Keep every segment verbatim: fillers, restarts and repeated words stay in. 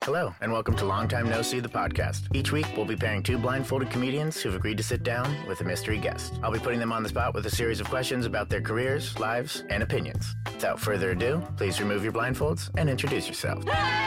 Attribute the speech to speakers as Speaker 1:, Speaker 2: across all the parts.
Speaker 1: Hello, and welcome to Long Time No See, the podcast. Each week, we'll be pairing two blindfolded comedians who've agreed to sit down with a mystery guest. I'll be putting them on the spot with a series of questions about their careers, lives, and opinions. Without further ado, please remove your blindfolds and introduce yourself.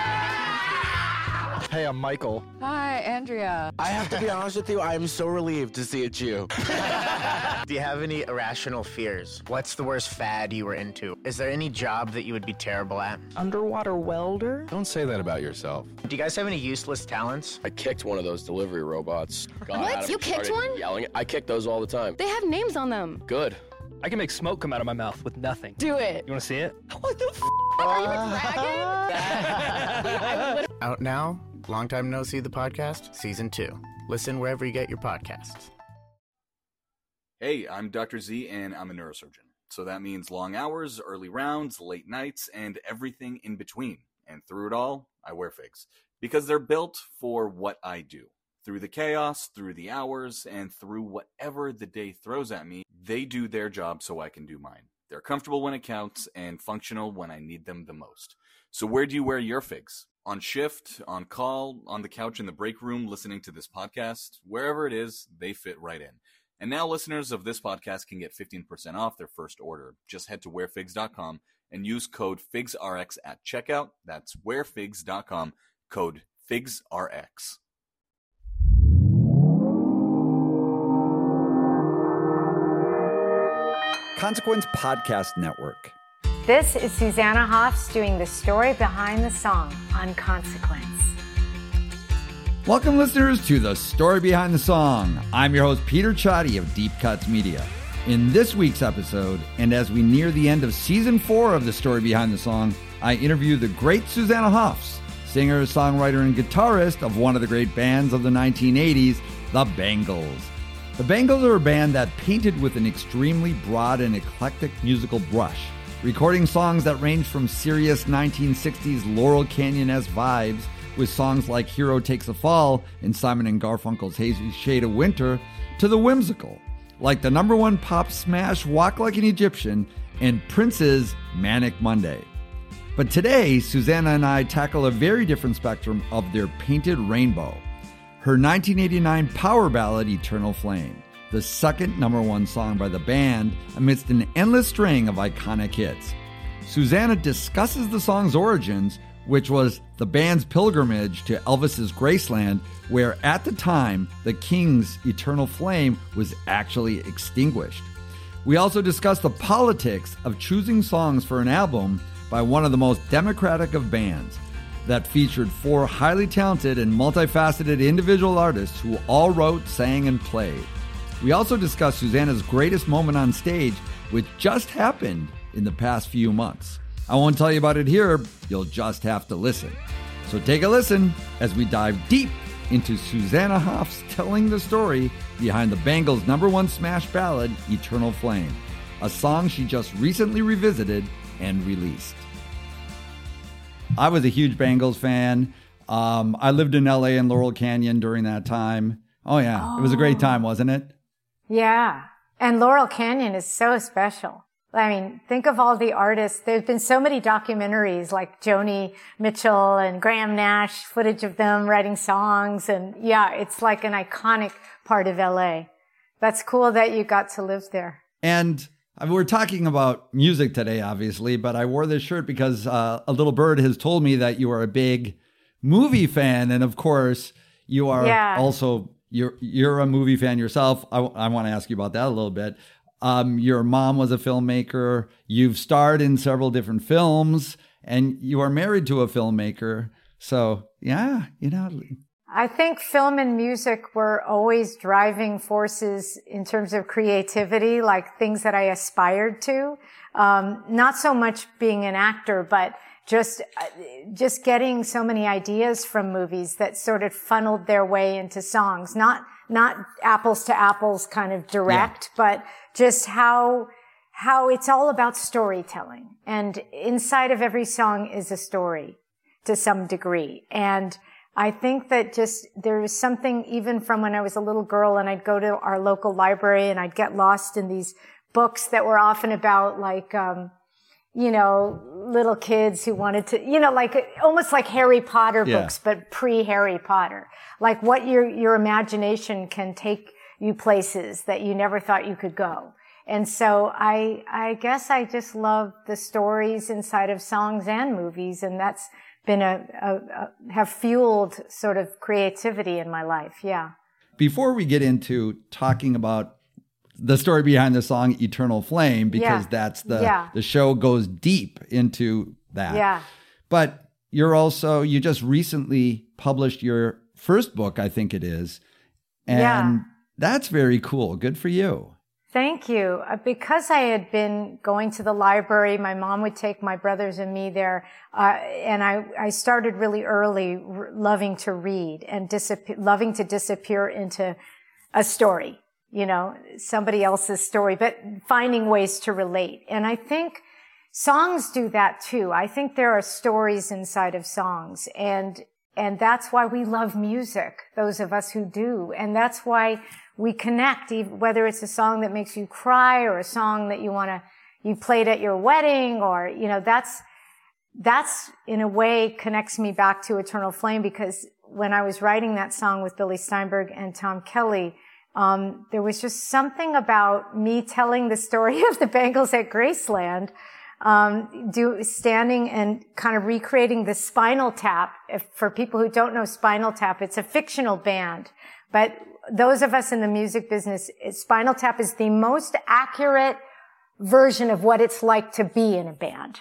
Speaker 2: Hey, I'm Michael.
Speaker 3: Hi, Andrea.
Speaker 4: I have to be honest with you, I am so relieved to see it's you.
Speaker 1: Do you have any irrational fears? What's the worst fad you were into? Is there any job that you would be terrible at?
Speaker 3: Underwater welder?
Speaker 2: Don't say that about yourself.
Speaker 1: Do you guys have any useless talents?
Speaker 5: I kicked one of those delivery robots. Got
Speaker 6: What?
Speaker 5: at him,
Speaker 6: You kicked
Speaker 5: started
Speaker 6: one?
Speaker 5: Yelling. I kick those all the time.
Speaker 6: They have names on them.
Speaker 5: Good.
Speaker 7: I can make smoke come out of my mouth with nothing.
Speaker 6: Do it.
Speaker 7: You want to see it?
Speaker 6: What the f***? Are you a dragon?
Speaker 1: Out now, Long Time No See, the podcast, season two. Listen wherever you get your podcasts.
Speaker 8: Hey, I'm Doctor Z, and I'm a neurosurgeon. So that means long hours, early rounds, late nights, and everything in between. And through it all, I wear figs. Because they're built for what I do. Through the chaos, through the hours, and through whatever the day throws at me, they do their job so I can do mine. They're comfortable when it counts, and functional when I need them the most. So where do you wear your figs? On shift, on call, on the couch in the break room, listening to this podcast? Wherever it is, they fit right in. And now listeners of this podcast can get fifteen percent off their first order. Just head to wear figs dot com and use code FIGSRX at checkout. That's wear figs dot com, code FIGSRX.
Speaker 9: Consequence Podcast Network.
Speaker 10: This is Susanna Hoffs doing the story behind the song on Consequence.
Speaker 9: Welcome, listeners, to The Story Behind the Song. I'm your host, Peter Ciotti of Deep Cuts Media. In this week's episode, and as we near the end of Season four of The Story Behind the Song, I interview the great Susanna Hoffs, singer, songwriter, and guitarist of one of the great bands of the nineteen eighties, The Bangles. The Bangles are a band that painted with an extremely broad and eclectic musical brush, recording songs that range from serious nineteen sixties Laurel Canyon-esque vibes with songs like Hero Takes a Fall and Simon and Garfunkel's Hazy Shade of Winter, to the whimsical, like the number one pop smash Walk Like an Egyptian and Prince's Manic Monday. But today, Susanna and I tackle a very different spectrum of their painted rainbow. Her nineteen eighty-nine power ballad, Eternal Flame, the second number one song by the band amidst an endless string of iconic hits. Susanna discusses the song's origins, which was the band's pilgrimage to Elvis's Graceland, where at the time, the King's Eternal Flame was actually extinguished. We also discuss the politics of choosing songs for an album by one of the most democratic of bands that featured four highly talented and multifaceted individual artists who all wrote, sang, and played. We also discuss Susanna's greatest moment on stage, which just happened in the past few months. I won't tell you about it here, you'll just have to listen. So take a listen as we dive deep into Susanna Hoffs telling the story behind the Bangles' number one smash ballad, Eternal Flame, a song she just recently revisited and released. I was a huge Bangles fan. Um, I lived in L A and Laurel Canyon during that time. Oh, yeah. Oh. It was a great time, wasn't it?
Speaker 10: Yeah. And Laurel Canyon is so special. I mean, think of all the artists. There's been so many documentaries like Joni Mitchell and Graham Nash, footage of them writing songs. And yeah, it's like an iconic part of L A. That's cool that you got to live there.
Speaker 9: And I mean, we're talking about music today, obviously, but I wore this shirt because uh, a little bird has told me that you are a big movie fan. And of course, you are yeah. also, you're, you're a movie fan yourself. I, I want to ask you about that a little bit. Um, your mom was a filmmaker. You've starred in several different films, and you are married to a filmmaker. So, yeah, you know.
Speaker 10: I think film and music were always driving forces in terms of creativity, like things that I aspired to. Um, not so much being an actor, but just, just getting so many ideas from movies that sort of funneled their way into songs. Not, not apples to apples kind of direct, yeah. but just how, how it's all about storytelling. And inside of every song is a story to some degree. And I think that just there was something even from when I was a little girl and I'd go to our local library and I'd get lost in these books that were often about like, um, you know, little kids who wanted to, you know, like almost like Harry Potter
Speaker 9: Yeah.
Speaker 10: books, but pre-Harry Potter. Like what your, your imagination can take you places that you never thought you could go. And so I, I guess I just love the stories inside of songs and movies. And that's been a, a, a have fueled sort of creativity in my life. Yeah.
Speaker 9: Before we get into talking about the story behind the song Eternal Flame, because
Speaker 10: Yeah.
Speaker 9: that's the,
Speaker 10: Yeah.
Speaker 9: the show goes deep into that.
Speaker 10: Yeah.
Speaker 9: But you're also, you just recently published your first book, I think it is. And
Speaker 10: Yeah.
Speaker 9: that's very cool. Good for you.
Speaker 10: Thank you. Uh, Because I had been going to the library, my mom would take my brothers and me there, uh, and I, I started really early r- loving to read and disap- loving to disappear into a story, you know, somebody else's story, but finding ways to relate. And I think songs do that too. I think there are stories inside of songs, and and that's why we love music, those of us who do. And that's why we connect, even whether it's a song that makes you cry or a song that you want to, you played at your wedding, or, you know, that's, that's in a way connects me back to Eternal Flame, because when I was writing that song with Billy Steinberg and Tom Kelly, um, there was just something about me telling the story of the Bangles at Graceland, um, do standing and kind of recreating the Spinal Tap. If, for people who don't know Spinal Tap, it's a fictional band, but those of us in the music business, Spinal Tap is the most accurate version of what it's like to be in a band.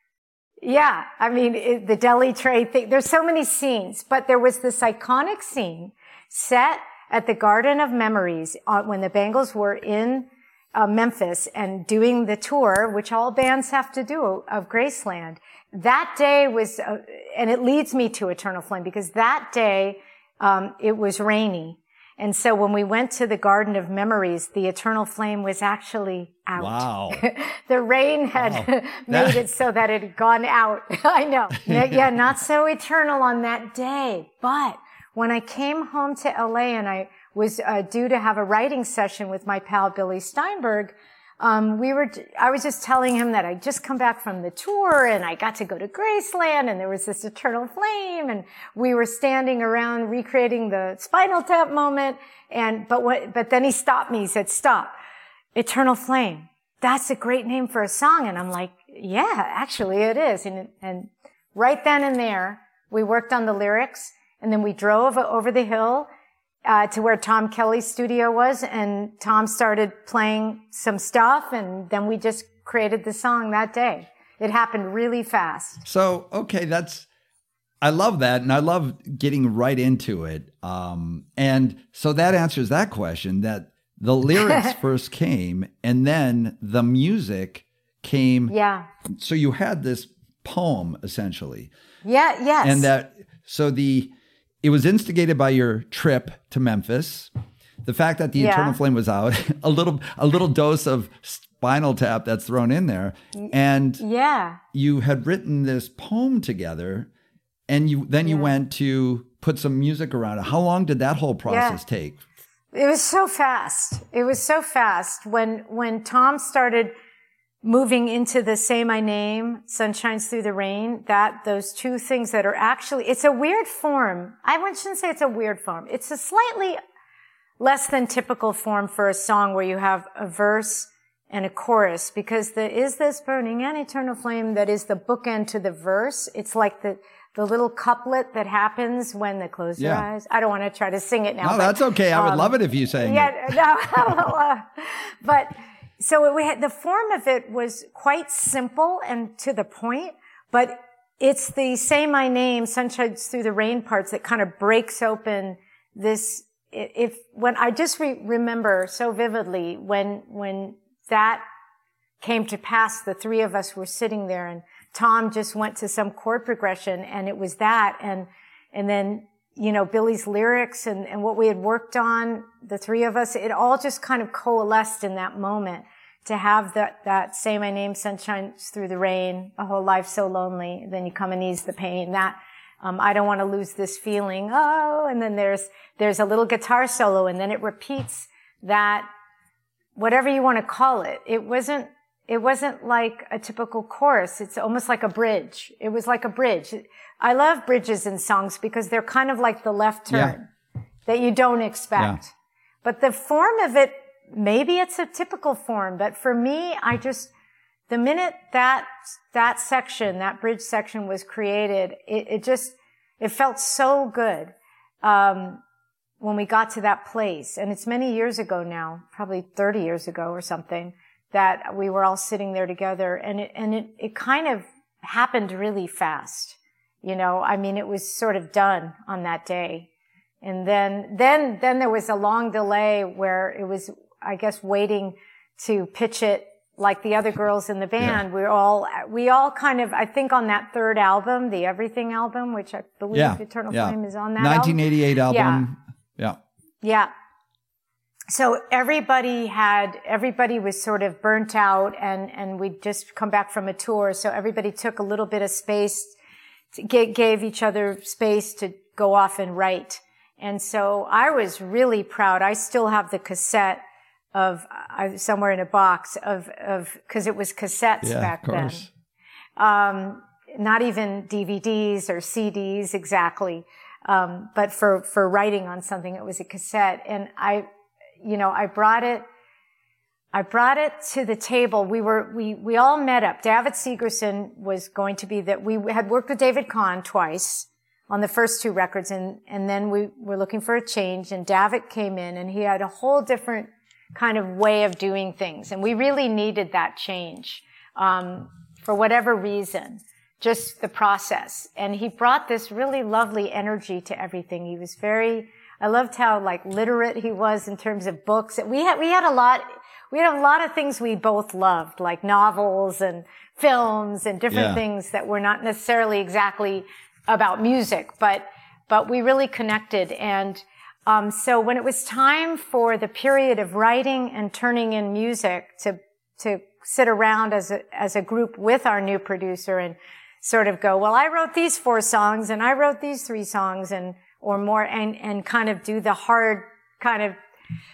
Speaker 10: Yeah, I mean, it, the deli tray thing, there's so many scenes, but there was this iconic scene set at the Garden of Memories uh, when the Bangles were in uh, Memphis and doing the tour, which all bands have to do, of Graceland. That day was, uh, and it leads me to Eternal Flame, because that day, um, it was rainy. And so when we went to the Garden of Memories, the Eternal Flame was actually out.
Speaker 9: Wow.
Speaker 10: The rain had
Speaker 9: Wow.
Speaker 10: made
Speaker 9: That-
Speaker 10: it so that it had gone out. I know. Yeah, not so eternal on that day. But when I came home to L A and I was uh, due to have a writing session with my pal Billy Steinberg, um, we were, I was just telling him that I'd just come back from the tour and I got to go to Graceland and there was this Eternal Flame and we were standing around recreating the Spinal Tap moment. And, but what, but then he stopped me. He said, stop. Eternal Flame. That's a great name for a song. And I'm like, yeah, actually it is. And, and right then and there, we worked on the lyrics and then we drove over the hill Uh, to where Tom Kelly's studio was, and Tom started playing some stuff, and then we just created the song that day. It happened really fast.
Speaker 9: So, okay, that's, I love that. And I love getting right into it. Um, and so that answers that question, that the lyrics first came and then the music came.
Speaker 10: Yeah.
Speaker 9: So you had this poem essentially.
Speaker 10: Yeah. Yes.
Speaker 9: And that, so the, it was instigated by your trip to Memphis. The fact that the
Speaker 10: Yeah.
Speaker 9: Eternal Flame was out, a little, a little dose of Spinal Tap that's thrown in there. And
Speaker 10: yeah.
Speaker 9: you had written this poem together, and you then you
Speaker 10: Yeah.
Speaker 9: went to put some music around it. How long did that whole process
Speaker 10: Yeah.
Speaker 9: take?
Speaker 10: It was so fast. It was so fast. When, when Tom started moving into the Say My Name, Sun Shines Through the Rain, that, those two things that are actually, it's a weird form. I shouldn't say it's a weird form. It's a slightly less than typical form for a song where you have a verse and a chorus, because the Is This Burning an Eternal Flame, that is the bookend to the verse. It's like the, the little couplet that happens when they close
Speaker 9: Yeah.
Speaker 10: their eyes. I don't want to try to sing it now.
Speaker 9: No,
Speaker 10: but,
Speaker 9: that's okay. I would
Speaker 10: um,
Speaker 9: love it if you sang it.
Speaker 10: Yeah, no, uh, but so it, we had, the form of it was quite simple and to the point, but it's the Say My Name, Sun Shines Through the Rain parts that kind of breaks open this. If when I just re- remember so vividly when when that came to pass, the three of us were sitting there, and Tom just went to some chord progression, and it was that, and and then you know Billy's lyrics and and what we had worked on, the three of us, it all just kind of coalesced in that moment to have that that Say My Name, Sun Shines Through the Rain, a whole life so lonely, then you come and ease the pain. That. Um, I don't want to lose this feeling. Oh, and then there's, there's a little guitar solo, and then it repeats that, whatever you want to call it. It wasn't, it wasn't like a typical chorus. It's almost like a bridge. It was like a bridge. I love bridges in songs because they're kind of like the left turn yeah. that you don't expect. Yeah. But the form of it, maybe it's a typical form, but for me, I just, the minute that, that section, that bridge section was created, it, it just, it felt so good, um, when we got to that place. And it's many years ago now, probably thirty years ago or something, that we were all sitting there together, and it, and it, it kind of happened really fast. You know, I mean, it was sort of done on that day. And then, then, then there was a long delay where it was, I guess, waiting to pitch it like the other girls in the band. Yeah. We all, we all kind of, I think on that third album, the Everything album, which I believe yeah. Eternal yeah. Flame is on that
Speaker 9: nineteen eighty-eight album. album. Yeah.
Speaker 10: Yeah. Yeah. So everybody had, everybody was sort of burnt out, and, and we'd just come back from a tour. So everybody took a little bit of space, to get, gave each other space to go off and write. And so I was really proud. I still have the cassette of, uh, somewhere in a box of, of, cause it was cassettes
Speaker 9: yeah,
Speaker 10: back
Speaker 9: of course.
Speaker 10: then. Um, not even D V Ds or C Ds exactly. Um, but for, for writing on something, it was a cassette. And I, you know, I brought it, I brought it to the table. We were, we, we all met up. David Segerson was going to be that we had worked with David Kahn twice on the first two records, and, and then we were looking for a change, and David came in, and he had a whole different kind of way of doing things. And we really needed that change, um, for whatever reason, just the process. And he brought this really lovely energy to everything. He was very, I loved how like literate he was in terms of books. We had, we had a lot, we had a lot of things we both loved, like novels and films and different yeah. things that were not necessarily exactly about music, but, but we really connected. And, um, so when it was time for the period of writing and turning in music to, to sit around as a, as a group with our new producer and sort of go, well, I wrote these four songs and I wrote these three songs and, or more, and, and kind of do the hard kind of,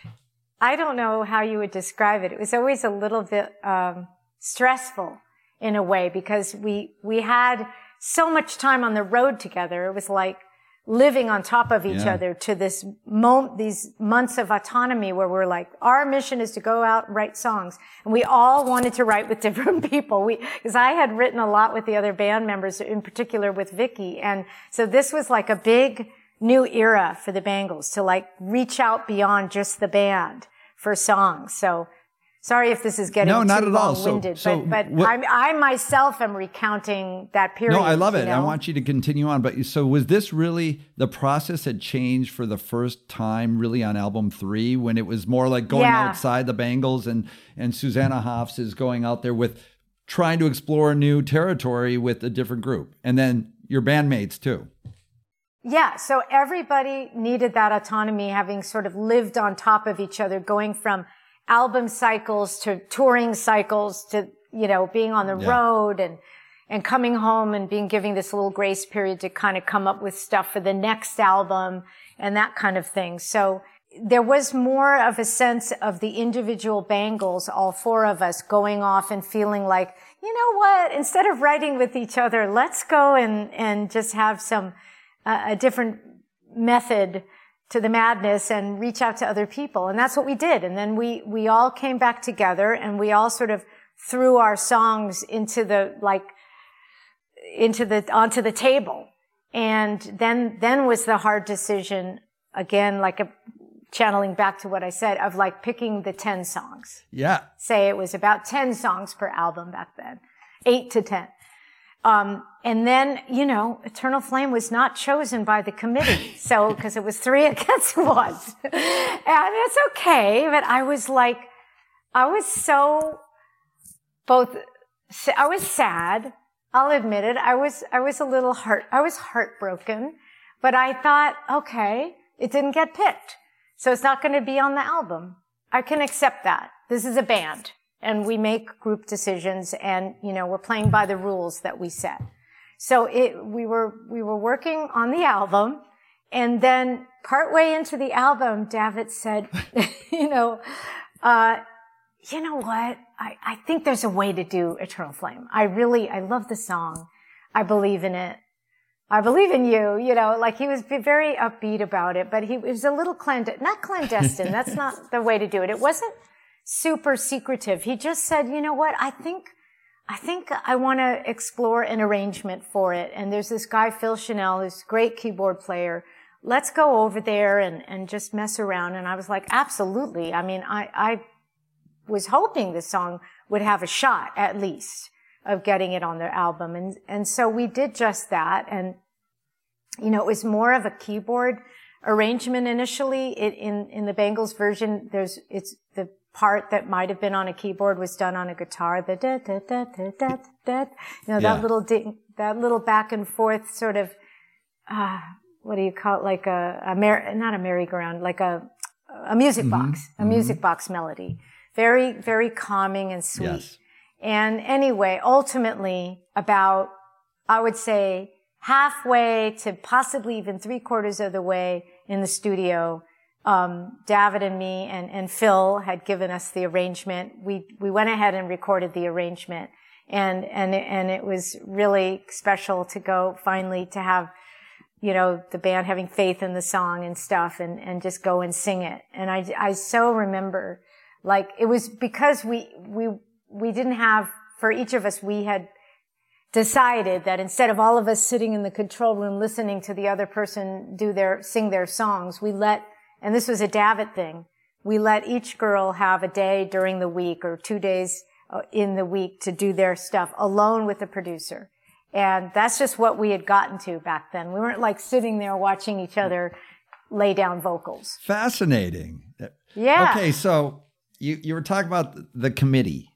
Speaker 10: I don't know how you would describe it. It was always a little bit, um, stressful in a way, because we, we had so much time on the road together. It was like living on top of each yeah. other to this moment, these months of autonomy where we're like, our mission is to go out and write songs. And we all wanted to write with different people. We, cause I had written a lot with the other band members, in particular with Vicky. And so this was like a big new era for the Bangles to like reach out beyond just the band for songs. So sorry if this is getting
Speaker 9: no, not
Speaker 10: too
Speaker 9: at all.
Speaker 10: long-winded,
Speaker 9: so, so
Speaker 10: but, but
Speaker 9: what,
Speaker 10: I, I myself am recounting that period.
Speaker 9: No, I love it.
Speaker 10: You know?
Speaker 9: I want you to continue on. But so was this really, the process had changed for the first time really on album three, when it was more like going yeah. outside the Bangles, and, and Susanna Hoffs is going out there with trying to explore new territory with a different group. And then your bandmates too.
Speaker 10: Yeah, so everybody needed that autonomy, having sort of lived on top of each other, going from album cycles to touring cycles to, you know, being on the yeah. road and, and coming home and being giving this little grace period to kind of come up with stuff for the next album and that kind of thing. So there was more of a sense of the individual Bangles, all four of us, going off and feeling like, you know what, instead of writing with each other, let's go and, and just have some, uh, a different method to the madness and reach out to other people. And that's what we did. And then we, we all came back together, and we all sort of threw our songs into the, like, into the, onto the table. And then, then was the hard decision, again, like a, channeling back to what I said, of like picking the ten songs.
Speaker 9: Yeah.
Speaker 10: Say it was about ten songs per album back then. Eight to ten. Um, and then, you know, Eternal Flame was not chosen by the committee. So, cause it was three against one. And it's okay. But I was like, I was so both, I was sad. I'll admit it. I was, I was a little heart, I was heartbroken, but I thought, okay, it didn't get picked. So it's not going to be on the album. I can accept that. This is a band. And we make group decisions, and, you know, we're playing by the rules that we set. So it, we were, we were working on the album, and then partway into the album, David said, you know, uh, you know what? I, I think there's a way to do Eternal Flame. I really, I love the song. I believe in it. I believe in you, you know, like he was very upbeat about it, but he was a little clandestine, not clandestine. That's not the way to do it. It wasn't super secretive. He just said, you know what? I think, I think I want to explore an arrangement for it. And there's this guy, Phil Chanel, who's a great keyboard player. Let's go over there and, and just mess around. And I was like, absolutely. I mean, I, I was hoping the song would have a shot at least of getting it on their album. And, and so we did just that. And, you know, it was more of a keyboard arrangement initially. It, in, in the Bangles version, there's, it's the part that might have been on a keyboard was done on a guitar. The da, da, da, da, da, da, you know, yeah. that little, ding, that little back and forth sort of, uh, what do you call it? Like a, a mer- not a merry-go-round, like a, a music
Speaker 9: mm-hmm.
Speaker 10: box, a
Speaker 9: mm-hmm.
Speaker 10: music box melody. Very, very calming and sweet.
Speaker 9: Yes.
Speaker 10: And anyway, ultimately, about, I would say, halfway to possibly even three quarters of the way in the studio, um, David and me and, and Phil had given us the arrangement. We, we went ahead and recorded the arrangement. And, and, and it was really special to go finally to have, you know, the band having faith in the song and stuff and, and just go and sing it. And I, I so remember, like, it was because we, we, we didn't have, for each of us, we had decided that instead of all of us sitting in the control room listening to the other person do their, sing their songs, we let, and this was a David thing, we let each girl have a day during the week or two days in the week to do their stuff alone with the producer. And that's just what we had gotten to back then. We weren't like sitting there watching each other lay down vocals.
Speaker 9: Fascinating.
Speaker 10: Yeah.
Speaker 9: Okay, so you, you were talking about the committee.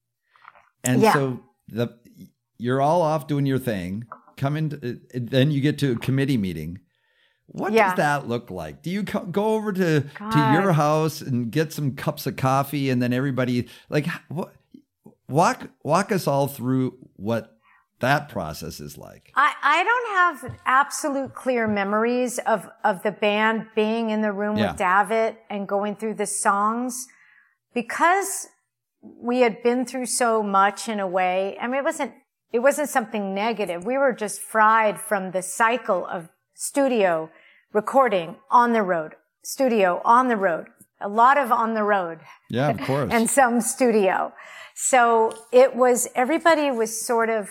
Speaker 9: And
Speaker 10: yeah.
Speaker 9: so the you're all off doing your thing. Come in, then you get to a committee meeting. What
Speaker 10: yeah.
Speaker 9: does that look like? Do you co- go over to, to your house and get some cups of coffee and then everybody, like, what, walk walk us all through what that process is like.
Speaker 10: I, I don't have absolute clear memories of, of the band being in the room
Speaker 9: yeah.
Speaker 10: with David and going through the songs because we had been through so much in a way. I mean, it wasn't, it wasn't something negative. We were just fried from the cycle of studio recording on the road, studio on the road, a lot of on the road.
Speaker 9: Yeah, of course.
Speaker 10: And some studio. So it was, everybody was sort of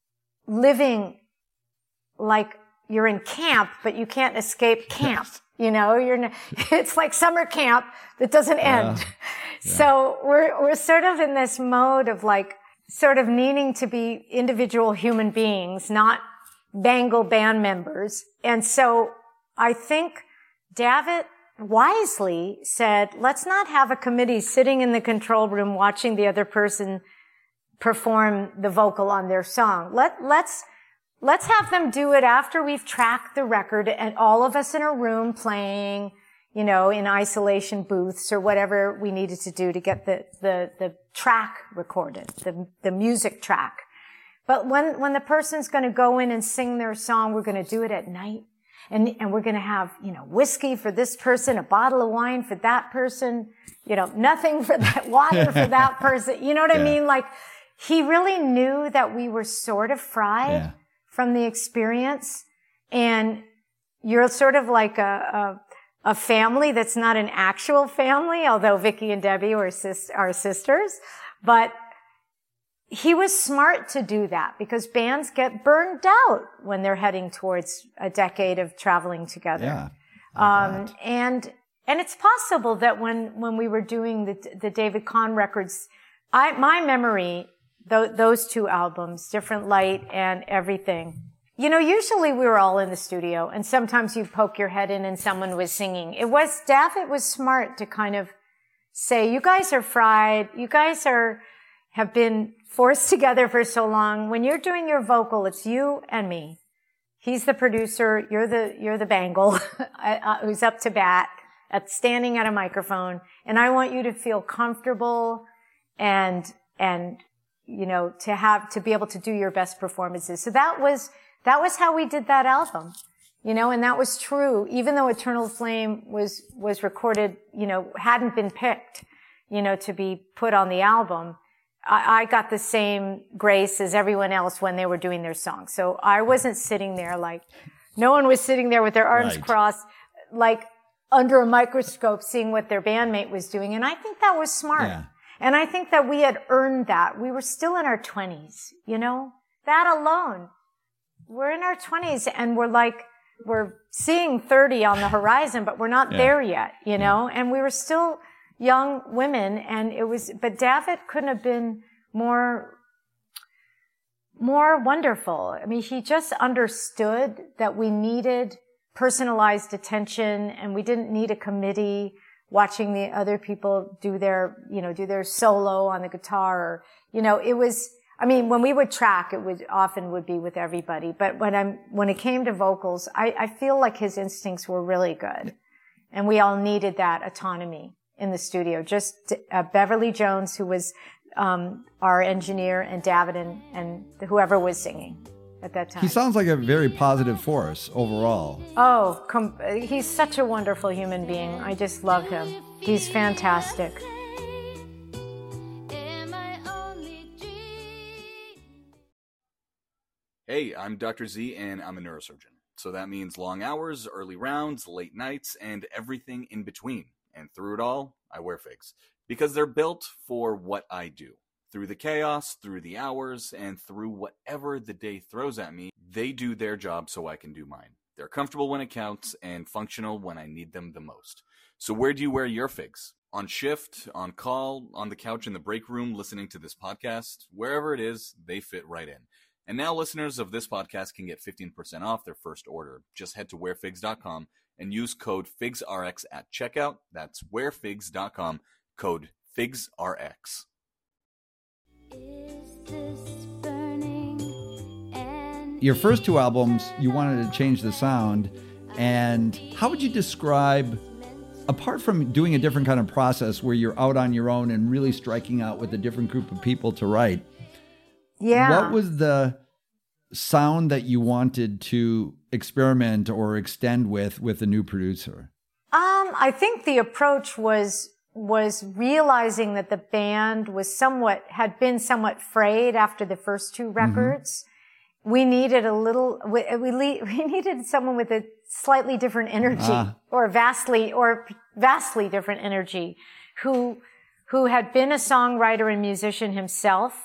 Speaker 10: living like you're in camp, but you can't escape camp. Yes. You know, you're, it's like summer camp that doesn't end. Uh, yeah. So we're, we're sort of in this mode of like, sort of needing to be individual human beings, not Bangle band members. And so I think David wisely said, let's not have a committee sitting in the control room watching the other person perform the vocal on their song. Let, let's, let's have them do it after we've tracked the record and all of us in a room playing, you know, in isolation booths or whatever we needed to do to get the, the, the track recorded, the, the music track. But when, when the person's going to go in and sing their song, we're going to do it at night. And, and we're going to have, you know, whiskey for this person, a bottle of wine for that person, you know, nothing for that, water for that person. You know what yeah. I mean? Like, he really knew that we were sort of fried yeah. from the experience. And you're sort of like a, a, a family that's not an actual family, although Vicky and Debbie were sis- are sisters. But he was smart to do that because bands get burned out when they're heading towards a decade of traveling together.
Speaker 9: Yeah.
Speaker 10: Um, and, and it's possible that when, when we were doing the, the David Kahn records, I, my memory, th- those two albums, Different Light and Everything, you know, usually we were all in the studio and sometimes you'd poke your head in and someone was singing. It was, David was smart to kind of say, you guys are fried. You guys are, have been forced together for so long. When you're doing your vocal, it's you and me. He's the producer. You're the, you're the Bangle who's up to bat at standing at a microphone. And I want you to feel comfortable and, and, you know, to have, to be able to do your best performances. So that was, that was how we did that album, you know, and that was true, even though Eternal Flame was, was recorded, you know, hadn't been picked. you know, to be put on the album, I, I got the same grace as everyone else when they were doing their songs. So I wasn't sitting there like, no one was sitting there with their arms
Speaker 9: Right.
Speaker 10: crossed, like under a microscope, seeing what their bandmate was doing. And I think that was smart.
Speaker 9: Yeah.
Speaker 10: And I think that we had earned that. We were still in our twenties, you know, that alone. We're in our twenties and we're like, we're seeing thirty on the horizon, but we're not
Speaker 9: Yeah.
Speaker 10: there yet, you know, and we were still young women. And it was, but David couldn't have been more, more wonderful. I mean, he just understood that we needed personalized attention and we didn't need a committee watching the other people do their, you know, do their solo on the guitar. Or, you know, it was, I mean, when we would track, it would often would be with everybody. But when I'm, when it came to vocals, I, I feel like his instincts were really good. And we all needed that autonomy in the studio. Just uh, Beverly Jones, who was, um, our engineer, and David and, and whoever was singing at that time.
Speaker 9: He sounds like a very positive force overall.
Speaker 10: Oh, com- he's such a wonderful human being. I just love him. He's fantastic.
Speaker 8: Hey, I'm Doctor Z, and I'm a neurosurgeon. So that means long hours, early rounds, late nights, and everything in between. And through it all, I wear figs. Because they're built for what I do. Through the chaos, through the hours, and through whatever the day throws at me, they do their job so I can do mine. They're comfortable when it counts, and functional when I need them the most. So where do you wear your figs? On shift, on call, on the couch in the break room, listening to this podcast? Wherever it is, they fit right in. And now listeners of this podcast can get fifteen percent off their first order. Just head to wear figs dot com and use code FIGSRX at checkout. That's wear figs dot com, code FIGSRX.
Speaker 9: Your first two albums, you wanted to change the sound. And how would you describe, apart from doing a different kind of process where you're out on your own and really striking out with a different group of people to write,
Speaker 10: Yeah.
Speaker 9: what was the sound that you wanted to experiment or extend with with a new producer?
Speaker 10: Um, I think the approach was was realizing that the band was somewhat had been somewhat frayed after the first two records. Mm-hmm. We needed a little. We we, le- we needed someone with a slightly different energy,
Speaker 9: Ah.
Speaker 10: or vastly or vastly different energy, who who had been a songwriter and musician himself,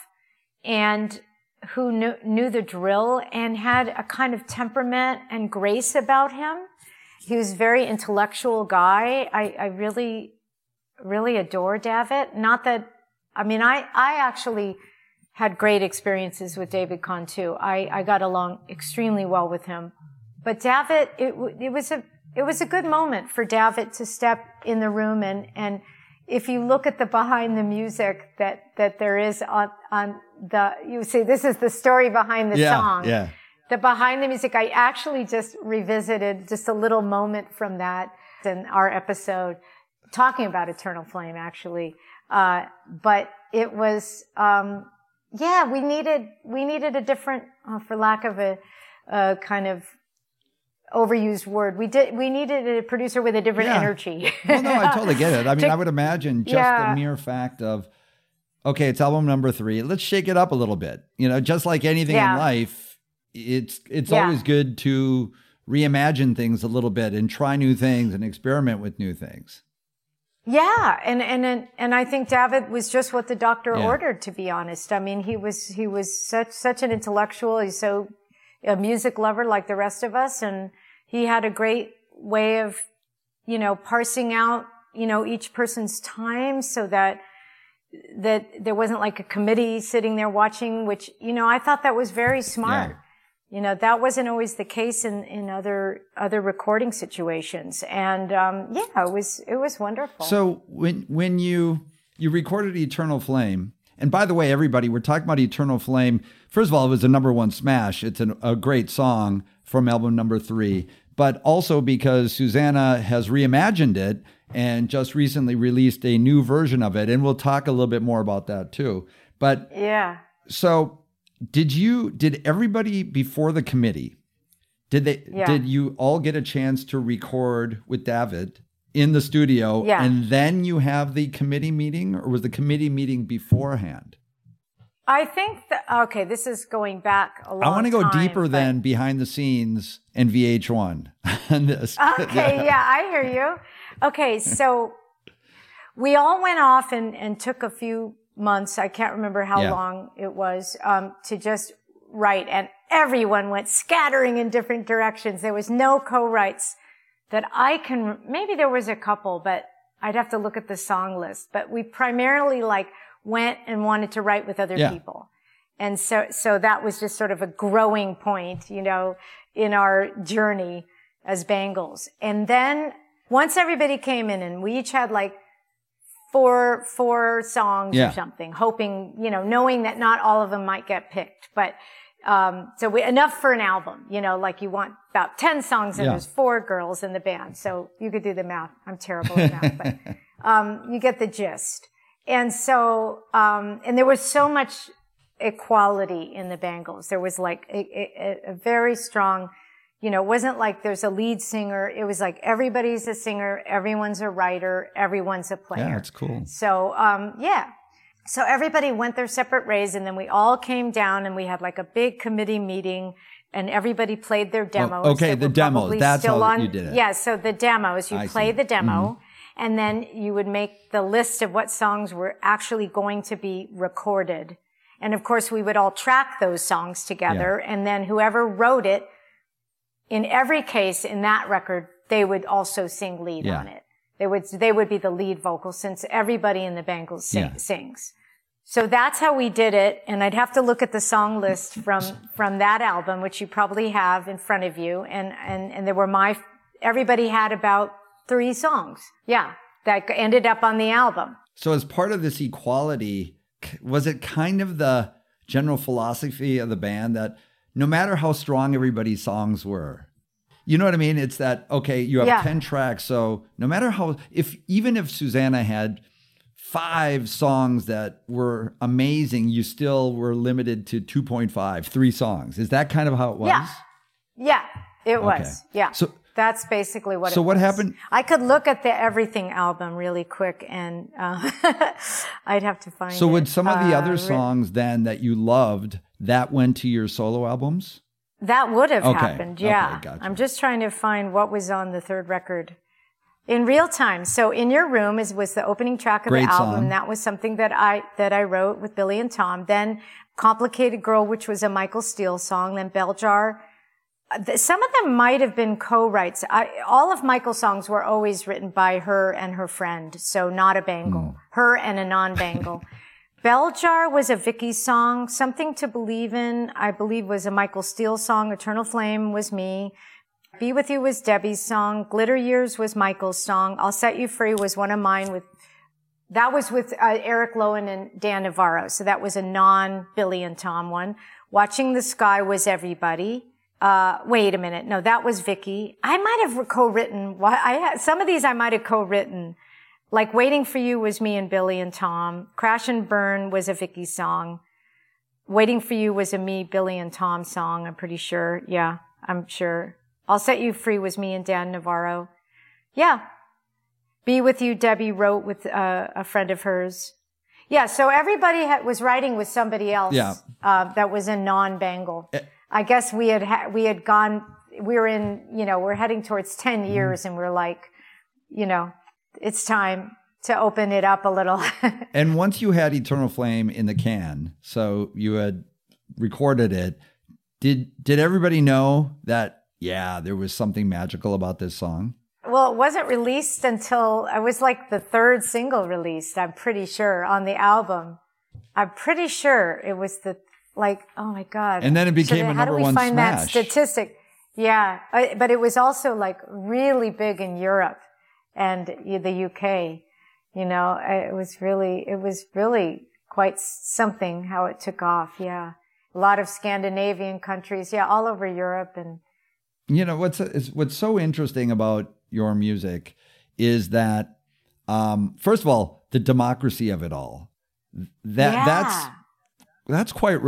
Speaker 10: and who knew, knew the drill and had a kind of temperament and grace about him. He was a very intellectual guy. I, I really, really adore David. Not that, I mean, I, I actually had great experiences with David Kahn too. I, I got along extremely well with him. But David, it, it was a, it was a good moment for David to step in the room and, and if you look at the behind the music that, that there is on, on the, you see, this is the story behind the
Speaker 9: yeah,
Speaker 10: song.
Speaker 9: Yeah.
Speaker 10: The behind the music, I actually just revisited just a little moment from that in our episode talking about Eternal Flame, actually. Uh, but it was, um, yeah, we needed, we needed a different, uh, for lack of a, a kind of overused word. We did, we needed a producer with a different
Speaker 9: Yeah.
Speaker 10: energy.
Speaker 9: Well, no, I totally get it. I mean,
Speaker 10: To-
Speaker 9: I would imagine just
Speaker 10: Yeah.
Speaker 9: the mere fact of, okay, it's album number three. Let's shake it up a little bit. You know, just like anything
Speaker 10: Yeah.
Speaker 9: in life, it's it's
Speaker 10: Yeah.
Speaker 9: always good to reimagine things a little bit and try new things and experiment with new things.
Speaker 10: Yeah, and and and I think David was just what the doctor
Speaker 9: Yeah.
Speaker 10: ordered. To be honest, I mean, he was he was such such an intellectual. He's so a music lover like the rest of us, and he had a great way of, you know, parsing out, you know, each person's time so that that there wasn't like a committee sitting there watching. Which, you know, I thought that was very smart.
Speaker 9: Yeah.
Speaker 10: You know, that wasn't always the case in, in other, other recording situations. And, um, yeah, it was, it was wonderful.
Speaker 9: So when when you you recorded Eternal Flame, and by the way, everybody, we're talking about Eternal Flame. First of all, it was a number one smash. It's an, a great song from album number three, but also because Susanna has reimagined it and just recently released a new version of it. And we'll talk a little bit more about that too. But
Speaker 10: yeah.
Speaker 9: so did you, did everybody before the committee, did they,
Speaker 10: Yeah.
Speaker 9: did you all get a chance to record with David in the studio,
Speaker 10: Yeah.
Speaker 9: and then you have the committee meeting, or was the committee meeting beforehand?
Speaker 10: I think that, okay, this is going back a long
Speaker 9: I want to go
Speaker 10: time,
Speaker 9: deeper
Speaker 10: but-
Speaker 9: than behind the scenes and V H one on this.
Speaker 10: Okay, yeah, I hear you. Okay, so we all went off and, and took a few months, I can't remember how
Speaker 9: Yeah.
Speaker 10: long it was, um, to just write. And everyone went scattering in different directions. There was no co-writes that I can, maybe there was a couple, but I'd have to look at the song list. But we primarily like went and wanted to write with other
Speaker 9: Yeah.
Speaker 10: people. And so, so that was just sort of a growing point, you know, in our journey as Bangles. And then once everybody came in and we each had like four, four songs
Speaker 9: Yeah.
Speaker 10: or something, hoping, you know, knowing that not all of them might get picked, but, um, so we, enough for an album, you know, like you want about ten songs and
Speaker 9: Yeah.
Speaker 10: there's four girls in the band. So you could do the math. I'm terrible at math, but, um, you get the gist. And so, um, and there was so much equality in the Bangles. There was like a, a, a very strong, you know, it wasn't like there's a lead singer. It was like everybody's a singer, everyone's a writer, everyone's a player.
Speaker 9: Yeah, it's cool.
Speaker 10: So, um, yeah. So everybody went their separate ways, and then we all came down and we had like a big committee meeting, and everybody played their demos.
Speaker 9: Oh, okay,
Speaker 10: that
Speaker 9: the
Speaker 10: were
Speaker 9: demos.
Speaker 10: probably
Speaker 9: That's
Speaker 10: still
Speaker 9: how
Speaker 10: on.
Speaker 9: you did it.
Speaker 10: Yeah, so the demos, you
Speaker 9: I
Speaker 10: play
Speaker 9: see.
Speaker 10: the demo,
Speaker 9: Mhm.
Speaker 10: and then you would make the list of what songs were actually going to be recorded. And of course, we would all track those songs together, and then whoever wrote it, in every case in that record, they would also sing lead
Speaker 9: Yeah.
Speaker 10: on it. They would, they would be the lead vocal, since everybody in the Bangles sing,
Speaker 9: Yeah.
Speaker 10: sings. So that's how we did it. And I'd have to look at the song list from, from that album, which you probably have in front of you. And, and, and there were my, everybody had about three songs. Yeah. That ended up on the album.
Speaker 9: So as part of this equality, k- was it kind of the general philosophy of the band that no matter how strong everybody's songs were, you know what I mean? It's that, okay, you have
Speaker 10: Yeah.
Speaker 9: ten tracks. So no matter how, if, even if Susanna had five songs that were amazing, you still were limited to two point five, three songs. Is that kind of how it was?
Speaker 10: Yeah. Yeah, it
Speaker 9: Okay.
Speaker 10: was. Yeah.
Speaker 9: So-
Speaker 10: that's basically what
Speaker 9: So
Speaker 10: it
Speaker 9: what
Speaker 10: was.
Speaker 9: happened-
Speaker 10: I could look at the Everything album really quick, and uh, I'd have to find
Speaker 9: So
Speaker 10: it.
Speaker 9: would some of the
Speaker 10: Uh,
Speaker 9: other
Speaker 10: re-
Speaker 9: songs then that you loved, that went to your solo albums?
Speaker 10: That would have
Speaker 9: Okay.
Speaker 10: happened,
Speaker 9: Okay,
Speaker 10: yeah.
Speaker 9: gotcha.
Speaker 10: I'm just trying to find what was on the third record in real time. So In Your Room is was the opening track of
Speaker 9: Great
Speaker 10: the album.
Speaker 9: song.
Speaker 10: That was something that I that I wrote with Billy and Tom. Then Complicated Girl, which was a Michael Steele song. Then Bell Jar. Uh, th- Some of them might have been co-writes. I, all of Michael's songs were always written by her and her friend, so not a Bangle. Her and a non-Bangle. Bell Jar was a Vicky song. Something to Believe In, I believe, was a Michael Steele song. Eternal Flame was me. Be With You was Debbie's song. Glitter Years was Michael's song. I'll Set You Free was one of mine with, that was with uh, Eric Lowen and Dan Navarro. So that was a non-Billy and Tom one. Watching the Sky was Everybody. Uh, wait a minute. No, that was Vicky. I might have co-written, I had, some of these I might have co-written. Like Waiting for You was me and Billy and Tom. Crash and Burn was a Vicky song. Waiting for You was a me, Billy and Tom song, I'm pretty sure. Yeah, I'm sure. I'll Set You Free was me and Dan Navarro. Yeah. Be With You, Debbie wrote with uh, a friend of hers. Yeah, so everybody ha- was writing with somebody else
Speaker 9: Yeah.
Speaker 10: uh, that was a non-Bangle.
Speaker 9: Eh.
Speaker 10: I guess we had ha- we had gone, we were in, you know, we're heading towards ten years, and we're like, you know, it's time to open it up a little.
Speaker 9: And once you had Eternal Flame in the can, so you had recorded it, did did everybody know that, yeah, there was something magical about this song?
Speaker 10: Well, it wasn't released until, it was like the third single released, I'm pretty sure, on the album. I'm pretty sure it was the, like, oh my God.
Speaker 9: And then it became
Speaker 10: Should-
Speaker 9: a
Speaker 10: how do
Speaker 9: number
Speaker 10: we
Speaker 9: one
Speaker 10: find that
Speaker 9: smash.
Speaker 10: statistic? Yeah, I- but it was also like really big in Europe and the U K. You know, it was really, it was really quite something how it took off. Yeah. A lot of Scandinavian countries. Yeah. All over Europe. And
Speaker 9: You know, what's is, what's so interesting about your music is that, um, first of all, the democracy of it all. That
Speaker 10: yeah.
Speaker 9: that's that's quite rare.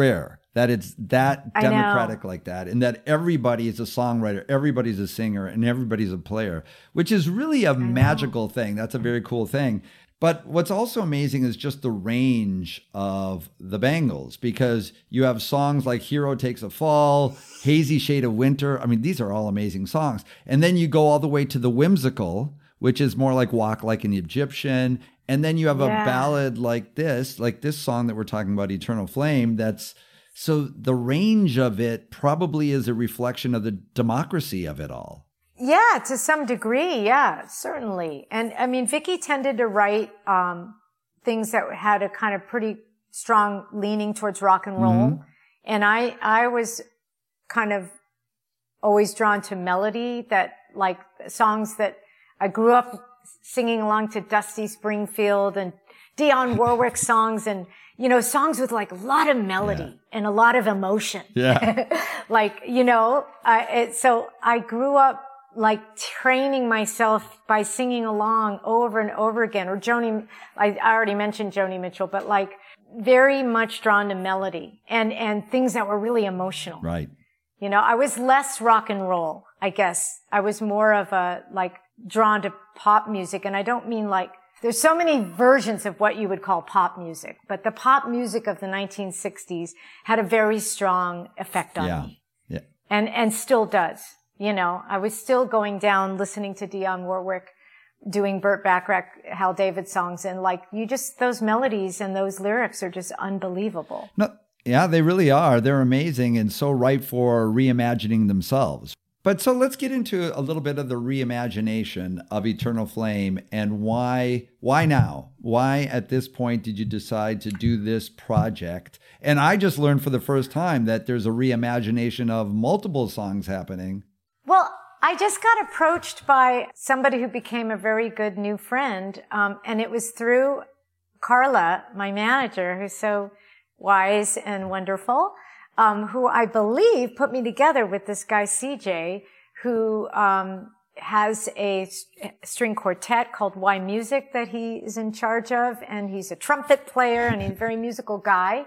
Speaker 9: that it's that
Speaker 10: I know.
Speaker 9: democratic like that, and that everybody is a songwriter, everybody's a singer, and everybody's a player, which is really a magical thing. That's a very cool thing. But what's also amazing is just the range of the Bangles, because you have songs like Hero Takes a Fall, Hazy Shade of Winter. I mean, these are all amazing songs. And then you go all the way to the Whimsical, which is more like Walk Like an Egyptian. And then you have yeah. a ballad like this, like this song that we're talking about, Eternal Flame. That's so the range of it probably is a reflection of the democracy of it all.
Speaker 10: Yeah, to some degree. Yeah, certainly. And I mean, Vicki tended to write um, things that had a kind of pretty strong leaning towards rock and roll. Mm-hmm. And I, I was kind of always drawn to melody, that like songs that I grew up singing along to Dusty Springfield and Dionne Warwick songs, and, you know, songs with like a lot of melody yeah. and a lot of emotion. Yeah. like, you know, uh, it, so I grew up like training myself by singing along over and over again. Or Joni, I, I already mentioned Joni Mitchell, but like very much drawn to melody and, and things that were really emotional.
Speaker 9: Right.
Speaker 10: You know, I was less rock and roll, I guess. I was more of a, like, drawn to pop music. And I don't mean like, there's so many versions of what you would call pop music, but the pop music of the nineteen sixties had a very strong effect on
Speaker 9: yeah.
Speaker 10: me.
Speaker 9: Yeah.
Speaker 10: And, and still does. You know, I was still going down listening to Dionne Warwick, doing Burt Bacharach, Hal David songs, and like you just, those melodies and those lyrics are just unbelievable.
Speaker 9: No, yeah, they really are. They're amazing and so ripe for reimagining themselves. But so let's get into a little bit of the reimagination of Eternal Flame and why, why now? Why at this point did you decide to do this project? And I just learned for the first time that there's a reimagination of multiple songs happening.
Speaker 10: Well, I just got approached by somebody who became a very good new friend. Um, and it was through Carla, my manager, who's so wise and wonderful, um, who I believe put me together with this guy, C J, who um, has a st- string quartet called Y Music that he is in charge of. And he's a trumpet player and he's a very musical guy.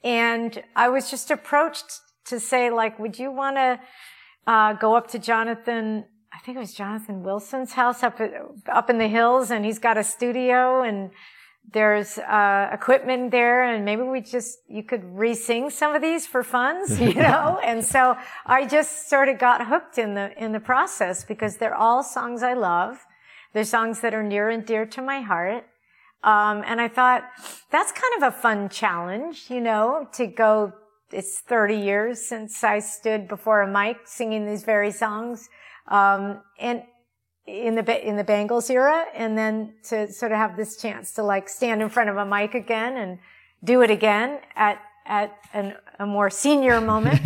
Speaker 10: And I was just approached to say, like, would you want to Uh, go up to Jonathan, I think it was Jonathan Wilson's house up at, up in the hills, and he's got a studio, and there's uh, equipment there, and maybe we just, you could re-sing some of these for funds, you know? And so I just sort of got hooked in the, in the process, because they're all songs I love. They're songs that are near and dear to my heart. Um, and I thought, that's kind of a fun challenge, you know, to go. It's thirty years since I stood before a mic singing these very songs, um, and in the in the Bangles era, and then to sort of have this chance to like stand in front of a mic again and do it again at at an, a more senior moment.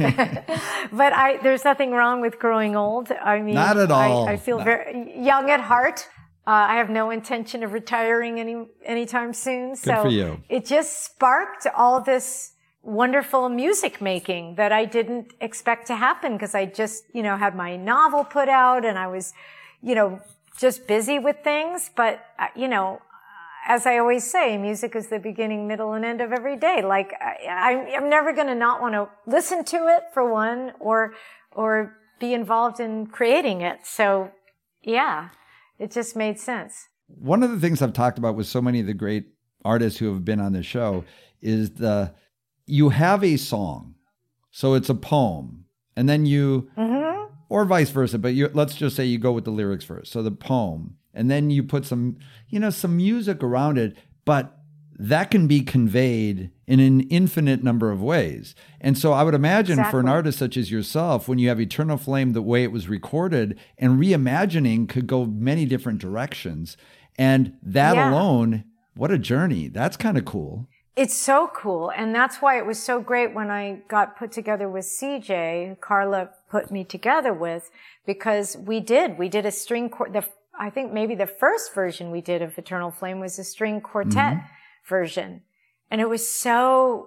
Speaker 10: But I, there's nothing wrong with growing old. I mean,
Speaker 9: not at all.
Speaker 10: I, I feel
Speaker 9: no.
Speaker 10: very young at heart. Uh, I have no intention of retiring any anytime soon.
Speaker 9: Good
Speaker 10: so
Speaker 9: for you.
Speaker 10: It just sparked all this wonderful music making that I didn't expect to happen, because I just, you know, had my novel put out and I was, you know, just busy with things. But, you know, as I always say, music is the beginning, middle, and end of every day. Like, I, I'm never going to not want to listen to it, for one, or, or be involved in creating it. So, yeah, it just made sense.
Speaker 9: One of the things I've talked about with so many of the great artists who have been on the show is the, you have a song, so it's a poem, and then you, mm-hmm. or vice versa, but you, let's just say you go with the lyrics first. So the poem, and then you put some, you know, some music around it, but that can be conveyed in an infinite number of ways. And so I would imagine exactly. for an artist such as yourself, when you have Eternal Flame, the way it was recorded, and reimagining could go many different directions. And that yeah. alone, what a journey. That's kind of cool.
Speaker 10: It's so cool. And that's why it was so great when I got put together with C J, who Carla put me together with, because we did. We did a string quartet. I think maybe the first version we did of Eternal Flame was a string quartet mm-hmm. version. And it was so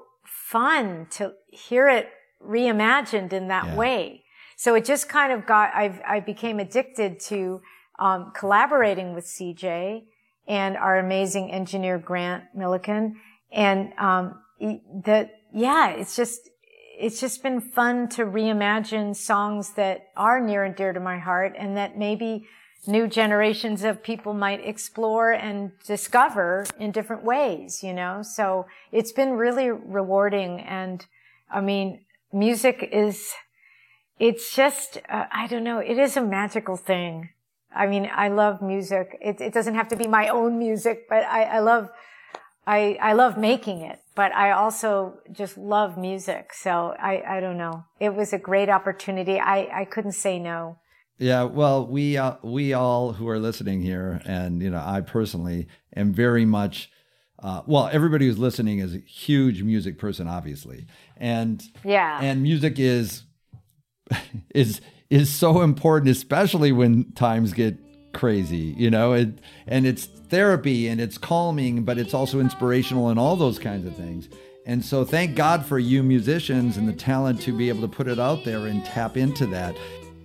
Speaker 10: fun to hear it reimagined in that yeah. way. So it just kind of got, I, I became addicted to um, collaborating with C J and our amazing engineer, Grant Milliken. And, um, that, yeah, it's just, it's just been fun to reimagine songs that are near and dear to my heart and that maybe new generations of people might explore and discover in different ways, you know? So it's been really rewarding. And I mean, music is, it's just, uh, I don't know, it is a magical thing. I mean, I love music. It, it doesn't have to be my own music, but I, I love, I, I love making it, but I also just love music. So I, I don't know. It was a great opportunity. I, I couldn't say no.
Speaker 9: Yeah, well, we uh, we all who are listening here, and you know, I personally am very much, uh, well, everybody who's listening is a huge music person, obviously, and
Speaker 10: yeah,
Speaker 9: and music is is is so important, especially when times get crazy, you know, it, and it's therapy and it's calming, but it's also inspirational and all those kinds of things. And so, thank God for you musicians and the talent to be able to put it out there and tap into that.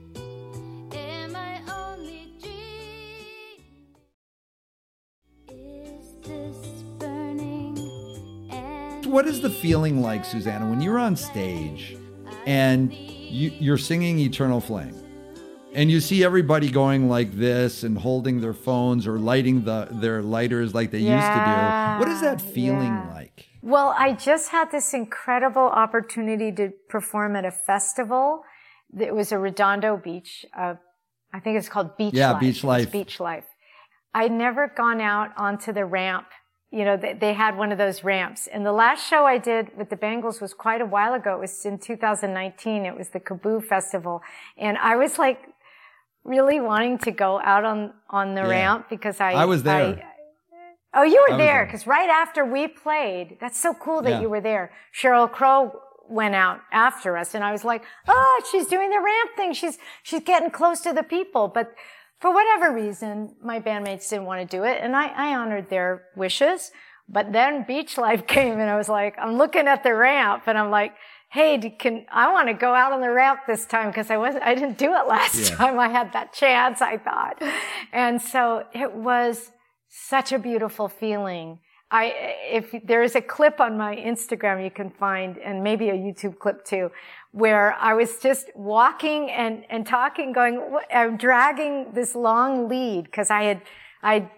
Speaker 9: What is the feeling like, Susanna, when you're on stage and you, you're singing Eternal Flame and you see everybody going like this and holding their phones or lighting the, their lighters like they
Speaker 10: yeah,
Speaker 9: used to do? What is that feeling
Speaker 10: yeah.
Speaker 9: like?
Speaker 10: Well, I just had this incredible opportunity to perform at a festival. It was a Redondo Beach. Uh, I think it's called Beach
Speaker 9: yeah,
Speaker 10: Life.
Speaker 9: Beach Life.
Speaker 10: It's Beach Life. I'd never gone out onto the ramp. You know, they, they had one of those ramps. And the last show I did with the Bangles was quite a while ago. It was in two thousand nineteen. It was the Kaboo Festival. And I was like really wanting to go out on, on the yeah. ramp because I...
Speaker 9: I was there.
Speaker 10: I, oh, you were there because right after we played, that's so cool that
Speaker 9: yeah.
Speaker 10: you were there. Sheryl Crow went out after us and I was like, oh, she's doing the ramp thing. She's, she's getting close to the people. But for whatever reason, my bandmates didn't want to do it, and I, I honored their wishes. But then Beach Life came, and I was like, I'm looking at the ramp, and I'm like, hey, can I want to go out on the ramp this time because I wasn't, I didn't do it last yeah. time. I had that chance, I thought, and so it was such a beautiful feeling. I, if there is a clip on my Instagram you can find, and maybe a YouTube clip too, where I was just walking and, and talking, going, I'm dragging this long lead because I had, I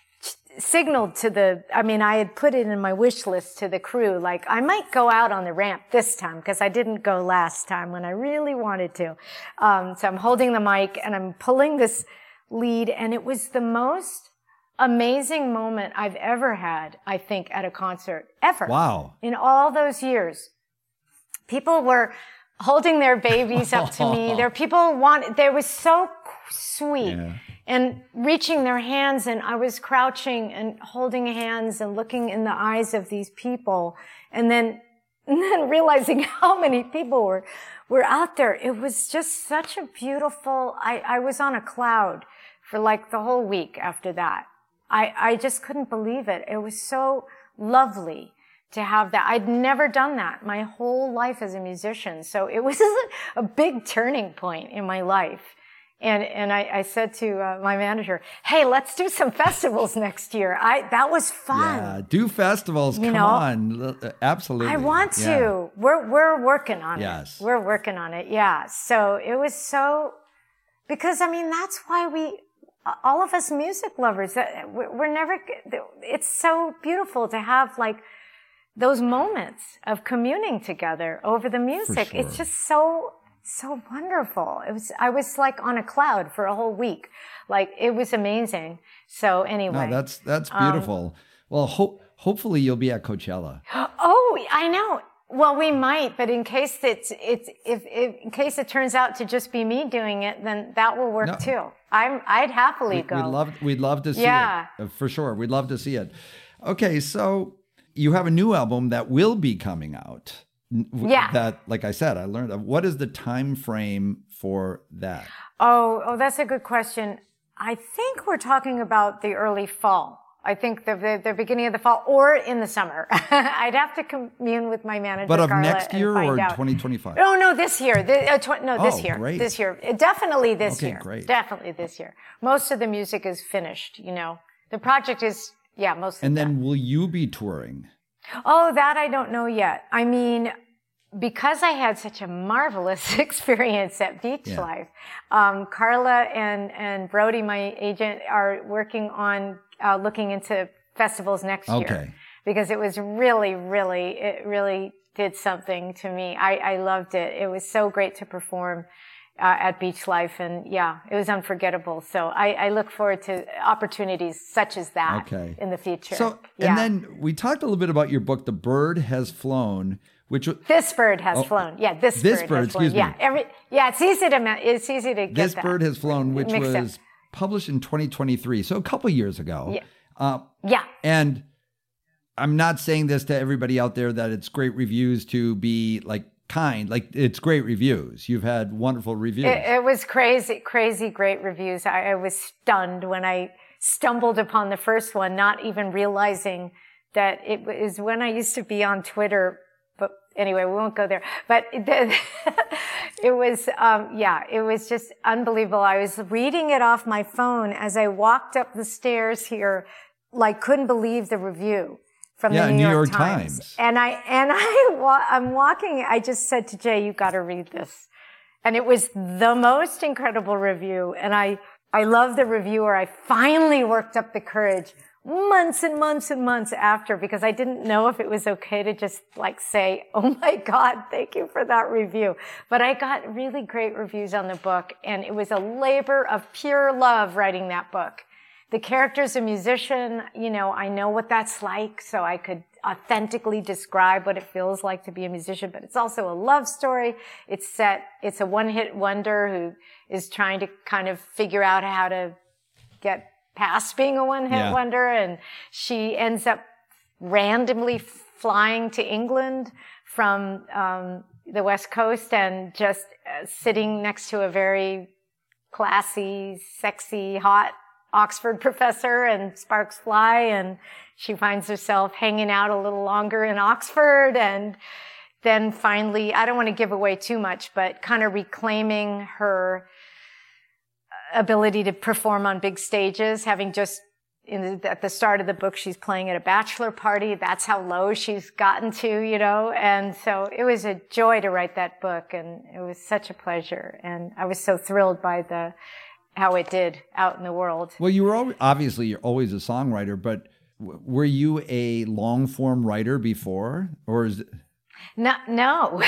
Speaker 10: signaled to the, I mean, I had put it in my wish list to the crew, like, I might go out on the ramp this time because I didn't go last time when I really wanted to. Um, so I'm holding the mic and I'm pulling this lead, and it was the most amazing moment I've ever had, I think, at a concert, ever.
Speaker 9: Wow.
Speaker 10: In all those years. People were holding their babies up to me. There people want, they was so sweet. Yeah. And reaching their hands, and I was crouching and holding hands and looking in the eyes of these people. And then, and then realizing how many people were, were out there. It was just such a beautiful, I, I was on a cloud for like the whole week after that. I, I just couldn't believe it. It was so lovely to have that. I'd never done that my whole life as a musician. So it was a big turning point in my life. And, and I, I said to uh, my manager, hey, let's do some festivals next year. I, that was fun.
Speaker 9: Yeah, do festivals.
Speaker 10: You
Speaker 9: Come
Speaker 10: know?
Speaker 9: on. Absolutely.
Speaker 10: I want to.
Speaker 9: Yeah.
Speaker 10: We're, we're working on
Speaker 9: yes.
Speaker 10: it. We're working on it. Yeah. So it was so, because I mean, that's why we, all of us music lovers, we're never, it's so beautiful to have like those moments of communing together over the music.
Speaker 9: Sure.
Speaker 10: It's just so, so wonderful. It was, I was like on a cloud for a whole week. Like it was amazing. So anyway.
Speaker 9: No, that's, that's beautiful. Um, well, ho- hopefully you'll be at Coachella.
Speaker 10: Oh, I know. Well, we might, but in case it's, it's, if, if, in case it turns out to just be me doing it, then that will work no. too. I'm, I'd happily
Speaker 9: we,
Speaker 10: go.
Speaker 9: We'd love, we'd love to see
Speaker 10: yeah.
Speaker 9: it. For sure. We'd love to see it. Okay. So you have a new album that will be coming out.
Speaker 10: Yeah.
Speaker 9: That, like I said, I learned of. What is the time frame for that?
Speaker 10: Oh, oh, that's a good question. I think we're talking about the early fall. I think the, the, the beginning of the fall or in the summer. I'd have to commune with my manager,
Speaker 9: But of
Speaker 10: Carla,
Speaker 9: next year or
Speaker 10: out.
Speaker 9: twenty twenty-five?
Speaker 10: Oh, no, this year. The, uh, tw- no, this
Speaker 9: oh,
Speaker 10: year.
Speaker 9: Great.
Speaker 10: This year. Definitely this
Speaker 9: okay,
Speaker 10: year.
Speaker 9: Great.
Speaker 10: Definitely this year. Most of the music is finished, you know. The project is, yeah, most of
Speaker 9: And then
Speaker 10: that.
Speaker 9: will you be touring?
Speaker 10: Oh, that I don't know yet. I mean, because I had such a marvelous experience at Beach
Speaker 9: Yeah.
Speaker 10: Life, um, Carla and, and Brody, my agent, are working on uh, looking into festivals next year.
Speaker 9: Okay.
Speaker 10: Because it was really, really, it really did something to me. I, I loved it. It was so great to perform uh, at Beach Life. And yeah, it was unforgettable. So I, I look forward to opportunities such as that
Speaker 9: Okay.
Speaker 10: in the future.
Speaker 9: So,
Speaker 10: yeah.
Speaker 9: and then we talked a little bit about your book, The Bird Has Flown, which w-
Speaker 10: This bird has
Speaker 9: Oh,
Speaker 10: flown. Yeah, this,
Speaker 9: this
Speaker 10: bird,
Speaker 9: bird,
Speaker 10: has flown.
Speaker 9: excuse me.
Speaker 10: Yeah, every, yeah, it's easy to ma- it's easy to get
Speaker 9: This
Speaker 10: that.
Speaker 9: Bird Has Flown, which
Speaker 10: mixed
Speaker 9: was
Speaker 10: up.
Speaker 9: published in twenty twenty-three, so a couple years ago.
Speaker 10: Yeah.
Speaker 9: Uh,
Speaker 10: Yeah.
Speaker 9: and I'm not saying this to everybody out there that it's great reviews to be like kind, like it's great reviews. You've had wonderful reviews.
Speaker 10: It, it was crazy, crazy great reviews. I, I was stunned when I stumbled upon the first one, not even realizing that it was when I used to be on Twitter. But anyway, we won't go there. But the, it was, um, yeah, it was just unbelievable. I was reading it off my phone as I walked up the stairs here, like couldn't believe the review from
Speaker 9: Yeah,
Speaker 10: the New,
Speaker 9: New
Speaker 10: York,
Speaker 9: York
Speaker 10: Times.
Speaker 9: Times.
Speaker 10: And I, and I, wa- I'm walking, I just said to Jay, you got to read this. And it was the most incredible review. And I, I love the reviewer. I finally worked up the courage months and months and months after, because I didn't know if it was okay to just like say, oh my God, thank you for that review. But I got really great reviews on the book, and it was a labor of pure love writing that book. The character's a musician, you know, I know what that's like, so I could authentically describe what it feels like to be a musician, but it's also a love story. It's set, it's a one-hit wonder who is trying to kind of figure out how to get past being a one-hit
Speaker 9: Yeah.
Speaker 10: wonder, and she ends up randomly flying to England from um, the West Coast and just uh, sitting next to a very classy, sexy, hot Oxford professor, and sparks fly, and she finds herself hanging out a little longer in Oxford, and then finally, I don't want to give away too much, but kind of reclaiming her ability to perform on big stages, having just in the, at the start of the book, she's playing at a bachelor party. That's how low she's gotten to, you know. And so it was a joy to write that book, and it was such a pleasure. And I was so thrilled by the how it did out in the world.
Speaker 9: Well, you were al- obviously you're always a songwriter, but w- were you a long form writer before, or is it?
Speaker 10: No, no.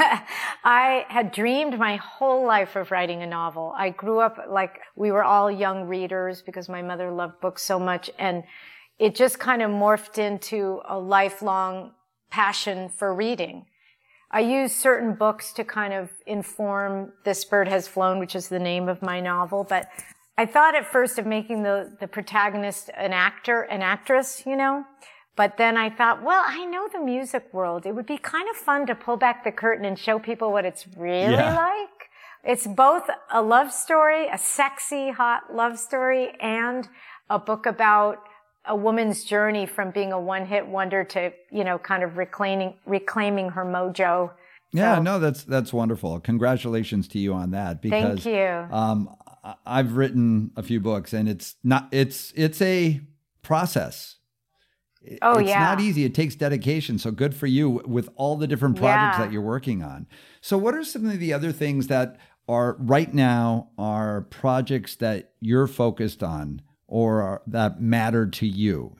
Speaker 10: I had dreamed my whole life of writing a novel. I grew up like we were all young readers because my mother loved books so much, and it just kind of morphed into a lifelong passion for reading. I used certain books to kind of inform This Bird Has Flown, which is the name of my novel, but I thought at first of making the, the protagonist an actor, an actress, you know. But then I thought, well, I know the music world. It would be kind of fun to pull back the curtain and show people what it's really
Speaker 9: Yeah.
Speaker 10: like. It's both a love story, a sexy, hot love story, and a book about a woman's journey from being a one-hit wonder to, you know, kind of reclaiming, reclaiming her mojo.
Speaker 9: Yeah,
Speaker 10: So-
Speaker 9: no, that's that's wonderful. Congratulations to you on that. Because,
Speaker 10: Thank you.
Speaker 9: Um, I- I've written a few books, and it's not it's it's a process. It-
Speaker 10: Oh,
Speaker 9: it's
Speaker 10: yeah.
Speaker 9: not easy. It takes dedication. So good for you with all the different projects
Speaker 10: Yeah.
Speaker 9: that you're working on. So what are some of the other things that are right now are projects that you're focused on or are, that matter to you?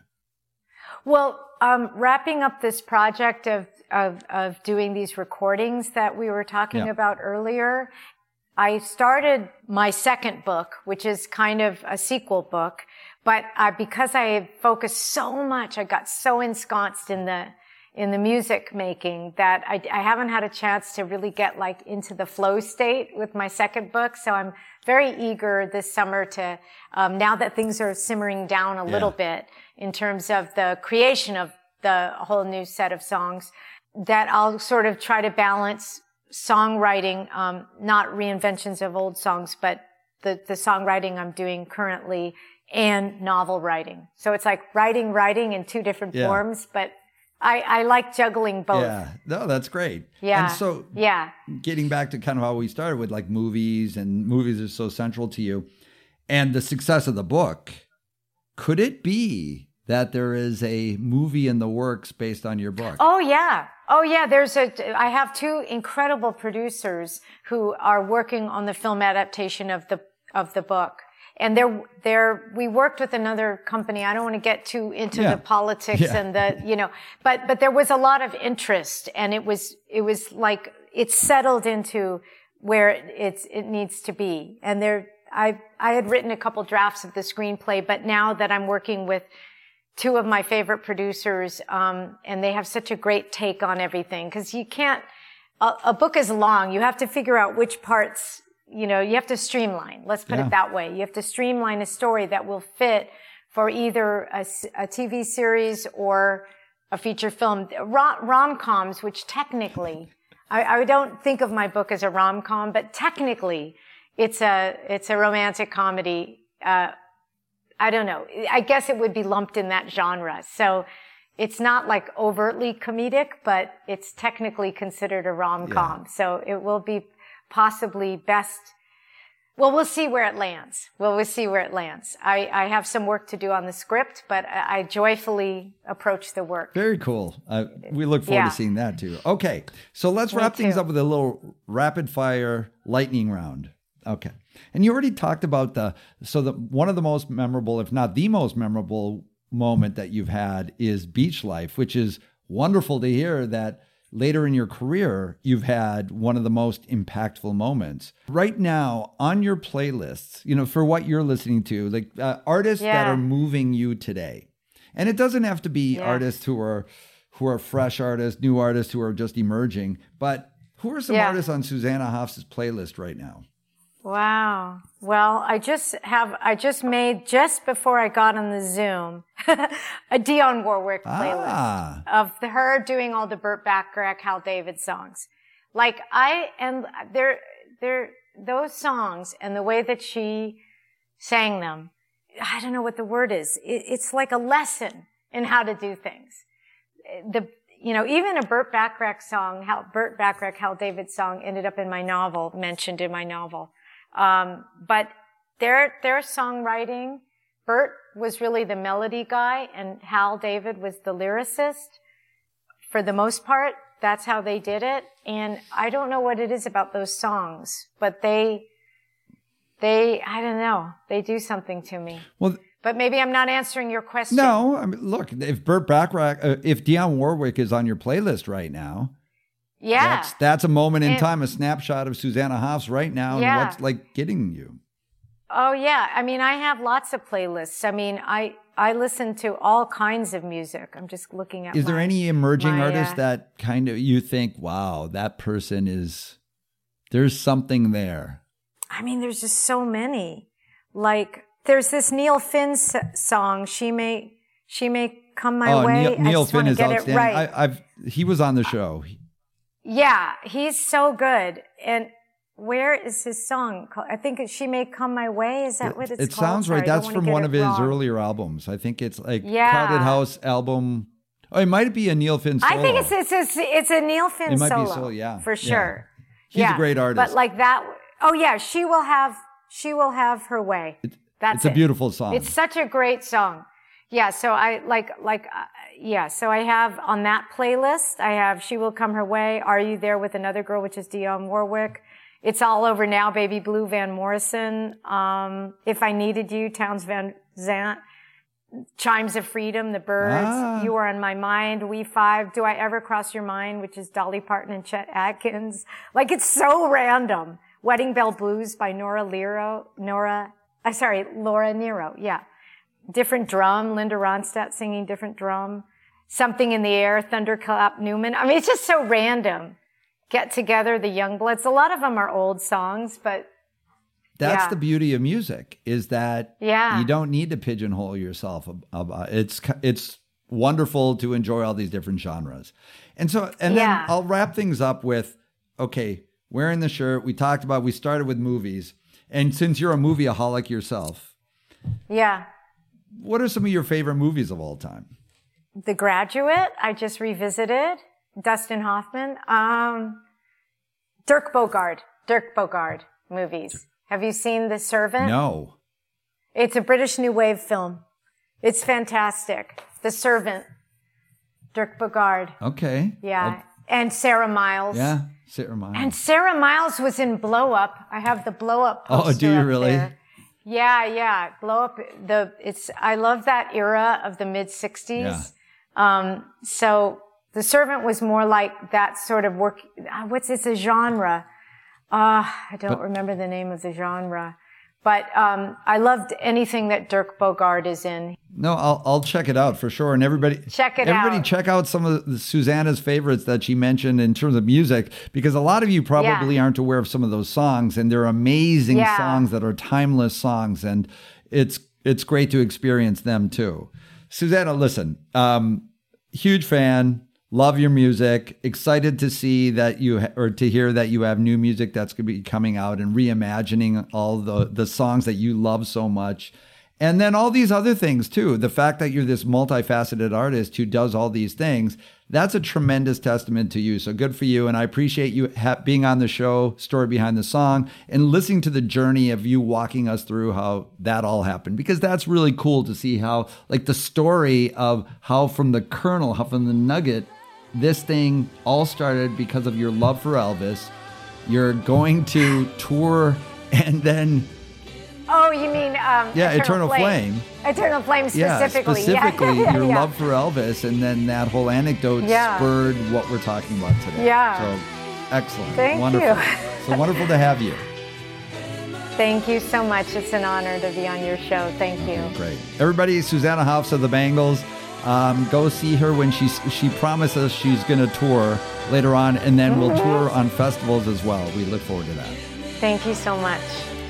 Speaker 10: Well, um, wrapping up this project of, of, of doing these recordings that we were talking
Speaker 9: Yeah.
Speaker 10: about earlier, I started my second book, which is kind of a sequel book, but I, because I had focused so much, I got so ensconced in the, in the music making that I, I haven't had a chance to really get like into the flow state with my second book. So I'm very eager this summer to, um, now that things are simmering down a little bit in terms of the creation of the whole new set of songs, that I'll sort of try to balance songwriting, um, not reinventions of old songs, but the, the songwriting I'm doing currently and novel writing. So it's like writing, writing in two different
Speaker 9: Yeah.
Speaker 10: forms, but I, I like juggling both.
Speaker 9: Yeah, no, that's great.
Speaker 10: Yeah.
Speaker 9: And so
Speaker 10: Yeah.
Speaker 9: getting back to kind of how we started with like movies, and movies are so central to you, and the success of the book, could it be that there is a movie in the works based on your book?
Speaker 10: Oh, yeah. Oh yeah, there's a, I have two incredible producers who are working on the film adaptation of the, of the book. And they're, they're, we worked with another company. I don't want to get too into
Speaker 9: Yeah.
Speaker 10: the politics
Speaker 9: Yeah.
Speaker 10: and the, you know, but, but there was a lot of interest and it was, it was like, it's settled into where it's, it needs to be. And there, I, I had written a couple drafts of the screenplay, but now that I'm working with two of my favorite producers, um, and they have such a great take on everything. Cause you can't, a, a book is long. You have to figure out which parts, you know, you have to streamline. Let's put
Speaker 9: Yeah.
Speaker 10: it that way. You have to streamline a story that will fit for either a, s- a T V series or a feature film. Rom- rom-coms, which technically, I, I don't think of my book as a rom-com, but technically it's a, it's a romantic comedy, uh, I don't know. I guess it would be lumped in that genre. So it's not like overtly comedic, but it's technically considered a rom-com.
Speaker 9: Yeah.
Speaker 10: So it will be possibly best. Well, we'll see where it lands. Well, we'll see where it lands. I, I have some work to do on the script, but I, I joyfully approach the work.
Speaker 9: Very cool. Uh, we look forward
Speaker 10: Yeah.
Speaker 9: to seeing that too. Okay, so let's
Speaker 10: Me
Speaker 9: wrap things
Speaker 10: too.
Speaker 9: up with a little rapid fire lightning round. Okay, and you already talked about the so the one of the most memorable, if not the most memorable moment that you've had is Beach Life, which is wonderful to hear that later in your career you've had one of the most impactful moments. Right now on your playlists, you know, for what you're listening to, like uh, artists that
Speaker 10: Yeah.
Speaker 9: are moving you today, and it doesn't have to be
Speaker 10: Yeah.
Speaker 9: artists who are who are fresh artists, new artists who are just emerging, but who are some
Speaker 10: Yeah.
Speaker 9: artists on Susanna Hoffs' playlist right now?
Speaker 10: Wow. Well, I just have, I just made, just before I got on the Zoom, a Dionne Warwick playlist
Speaker 9: Ah.
Speaker 10: of the, her doing all the Burt Bacharach, Hal David songs. Like I am, they're, they're, those songs and the way that she sang them, I don't know what the word is. It, it's like a lesson in how to do things. The, you know, even a Burt Bacharach song, Hal, Burt Bacharach, Hal David song ended up in my novel, mentioned in my novel. Um, but their, their songwriting, Burt was really the melody guy and Hal David was the lyricist. For the most part, that's how they did it. And I don't know what it is about those songs, but they, they, I don't know, they do something to me.
Speaker 9: Well,
Speaker 10: But maybe I'm not answering your question.
Speaker 9: no, I mean, look, if Burt Bacharach, uh, if Dionne Warwick is on your playlist right now,
Speaker 10: Yeah.
Speaker 9: that's that's a moment in
Speaker 10: And-
Speaker 9: time, a snapshot of Susanna Hoffs right now,
Speaker 10: Yeah.
Speaker 9: and what's like getting you.
Speaker 10: Oh yeah. I mean, I have lots of playlists. I mean, I, I listen to all kinds of music. I'm just looking at
Speaker 9: Is there
Speaker 10: my-
Speaker 9: any emerging
Speaker 10: my,
Speaker 9: artist
Speaker 10: uh,
Speaker 9: that kind of you think, wow, that person is, there's something there?
Speaker 10: I mean, there's just so many. Like, there's this Neil Finn s- song, She May, She May Come My
Speaker 9: oh,
Speaker 10: Way.
Speaker 9: Neil,
Speaker 10: I
Speaker 9: Neil
Speaker 10: just
Speaker 9: Finn
Speaker 10: wanna
Speaker 9: is
Speaker 10: get it
Speaker 9: outstanding.
Speaker 10: right.
Speaker 9: I, I've he was on the show.
Speaker 10: Yeah, he's so good. And where is his song called? I think it's She May Come My Way. Is that what it's
Speaker 9: it
Speaker 10: called?
Speaker 9: sounds
Speaker 10: Sorry,
Speaker 9: right.
Speaker 10: I don't
Speaker 9: That's
Speaker 10: wanna
Speaker 9: from
Speaker 10: get
Speaker 9: one
Speaker 10: it
Speaker 9: of his
Speaker 10: wrong.
Speaker 9: earlier albums. I think it's like
Speaker 10: Yeah.
Speaker 9: Crowded House album. Oh, it might be a Neil Finn solo.
Speaker 10: I think it's it's it's, it's a Neil Finn
Speaker 9: It might be
Speaker 10: solo.
Speaker 9: solo, yeah.
Speaker 10: For
Speaker 9: Yeah.
Speaker 10: sure.
Speaker 9: He's
Speaker 10: yeah.
Speaker 9: a great artist.
Speaker 10: But like that, oh yeah, she will have, she will have her way. That's
Speaker 9: it's a
Speaker 10: it.
Speaker 9: beautiful song.
Speaker 10: It's such a great song. Yeah. So I like, like, uh, yeah. So I have on that playlist, I have She Will Come Her Way, Are You There with Another Girl, which is Dionne Warwick. It's All Over Now, Baby Blue, Van Morrison. Um, If I Needed You, Towns Van Zandt. Chimes of Freedom, The Byrds,
Speaker 9: Ah.
Speaker 10: You Are on My Mind, We Five, Do I Ever Cross Your Mind, which is Dolly Parton and Chet Atkins. Like, it's so random. Wedding Bell Blues by Nora Lero, Nora, uh, sorry, Laura Nero, yeah. Different drum, Linda Ronstadt singing different drum. Something in the Air, Thunderclap Newman. I mean, it's just so random. Get Together, The Youngbloods. A lot of them are old songs, but
Speaker 9: That's
Speaker 10: yeah.
Speaker 9: the beauty of music, is that
Speaker 10: Yeah.
Speaker 9: you don't need to pigeonhole yourself. ab- ab- It's it's wonderful to enjoy all these different genres. And so, and then
Speaker 10: Yeah.
Speaker 9: I'll wrap things up with, okay, wearing the shirt. We talked about, we started with movies. And since you're a movieaholic yourself,
Speaker 10: yeah.
Speaker 9: what are some of your favorite movies of all time?
Speaker 10: The Graduate, I just revisited. Dustin Hoffman. Um, Dirk Bogarde. Dirk Bogarde movies. Have you seen The Servant?
Speaker 9: No.
Speaker 10: It's a British New Wave film. It's fantastic. The Servant. Dirk Bogarde.
Speaker 9: Okay.
Speaker 10: Yeah.
Speaker 9: I'll,
Speaker 10: And Sarah Miles.
Speaker 9: Yeah, Sarah Miles.
Speaker 10: And Sarah Miles was in Blow Up. I have the Blow Up poster
Speaker 9: Oh, do you
Speaker 10: up
Speaker 9: really?
Speaker 10: there. Yeah, yeah. Blow Up. The it's. I love that era of the mid sixties.
Speaker 9: Yeah.
Speaker 10: Um, so The Servant was more like that sort of work. What's it's a genre? Uh, I don't
Speaker 9: But-
Speaker 10: remember the name of the genre. But um, I loved anything that Dirk Bogarde is in.
Speaker 9: No, I'll I'll check it out for sure. And everybody
Speaker 10: Check it
Speaker 9: everybody
Speaker 10: out.
Speaker 9: check out some of the, Susanna's favorites that she mentioned in terms of music, because a lot of you probably
Speaker 10: Yeah.
Speaker 9: aren't aware of some of those songs, and they're amazing
Speaker 10: Yeah.
Speaker 9: songs that are timeless songs, and it's it's great to experience them too. Susanna, listen, um, huge fan. Love your music. Excited to see that you ha- or to hear that you have new music that's going to be coming out and reimagining all the the songs that you love so much. And then all these other things too. The fact that you're this multifaceted artist who does all these things, that's a tremendous testament to you. So good for you. And I appreciate you ha- being on the show, Story Behind the Song, and listening to the journey of you walking us through how that all happened, because that's really cool to see how, like, the story of how from the kernel, how from the nugget, this thing all started because of your love for Elvis. You're going to tour and then
Speaker 10: Oh, you mean um,
Speaker 9: Yeah,
Speaker 10: Eternal,
Speaker 9: Eternal Flame.
Speaker 10: Eternal Flame specifically.
Speaker 9: Yeah, specifically
Speaker 10: yeah.
Speaker 9: your
Speaker 10: yeah.
Speaker 9: love for Elvis, and then that whole anecdote
Speaker 10: Yeah.
Speaker 9: spurred what we're talking about today.
Speaker 10: Yeah.
Speaker 9: So excellent.
Speaker 10: Thank
Speaker 9: wonderful.
Speaker 10: you.
Speaker 9: So wonderful to have you.
Speaker 10: Thank you so much. It's an honor to be on your show. Thank you.
Speaker 9: Great. Everybody, Susanna Hoffs of the Bangles. Um, go see her when she she promises she's going to tour later on, and then we'll tour on festivals as well. We look forward to that.
Speaker 10: Thank you so much.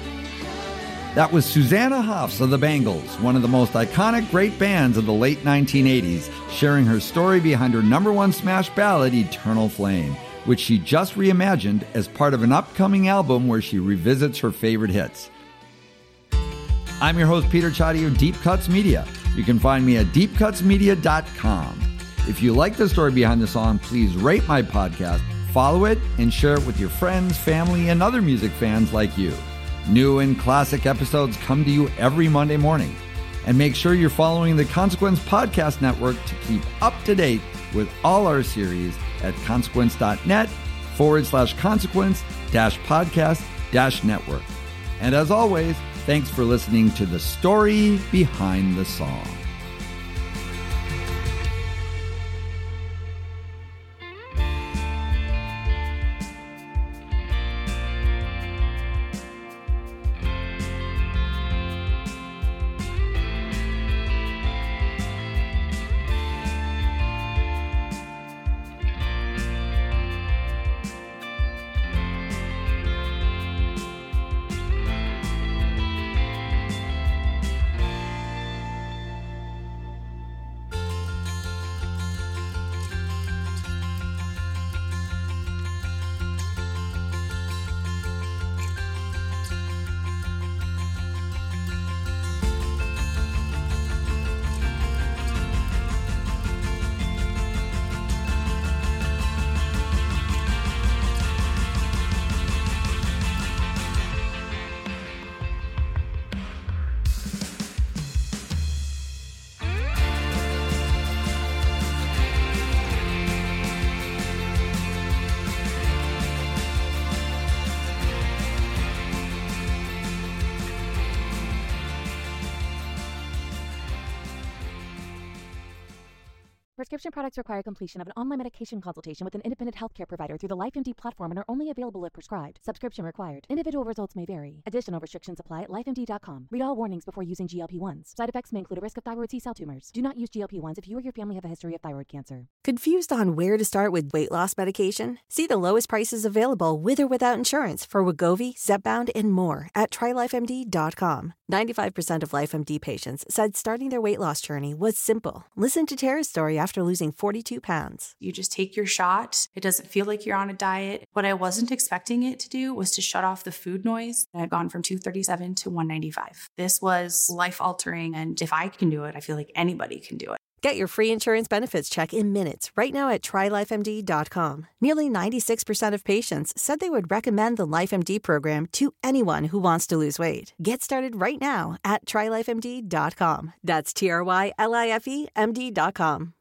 Speaker 9: That was Susanna Hoffs of the Bangles, one of the most iconic great bands of the late nineteen eighties, sharing her story behind her number one smash ballad, Eternal Flame, which she just reimagined as part of an upcoming album where she revisits her favorite hits. I'm your host, Peter Chatti of Deep Cuts Media. You can find me at deep cuts media dot com. If you like the story behind the song, please rate my podcast, follow it, and share it with your friends, family, and other music fans like you. New and classic episodes come to you every Monday morning. And make sure you're following the Consequence Podcast Network to keep up to date with all our series at consequence.net forward slash consequence dash podcast dash network. And as always, thanks for listening to the story behind the song.
Speaker 6: Prescription products require completion of an online medication consultation with an independent healthcare provider through the LifeMD platform and are only available if prescribed. Subscription required. Individual results may vary. Additional restrictions apply at life M D dot com. Read all warnings before using G L P one s. Side effects may include a risk of thyroid C-cell tumors. Do not use G L P one s if you or your family have a history of thyroid cancer.
Speaker 11: Confused on where to start with weight loss medication? See the lowest prices available with or without insurance for Wegovy, Zepbound, and more at try life M D dot com. ninety-five percent of LifeMD patients said starting their weight loss journey was simple. Listen to Tara's story after losing forty-two pounds.
Speaker 12: You just take your shot. It doesn't feel like you're on a diet. What I wasn't expecting it to do was to shut off the food noise. I've gone from two thirty-seven to one ninety-five. This was life altering. And if I can do it, I feel like anybody can do it.
Speaker 11: Get your free insurance benefits check in minutes right now at try life M D dot com. Nearly ninety-six percent of patients said they would recommend the LifeMD program to anyone who wants to lose weight. Get started right now at try life M D dot com. That's T R Y L I F E M D dot com.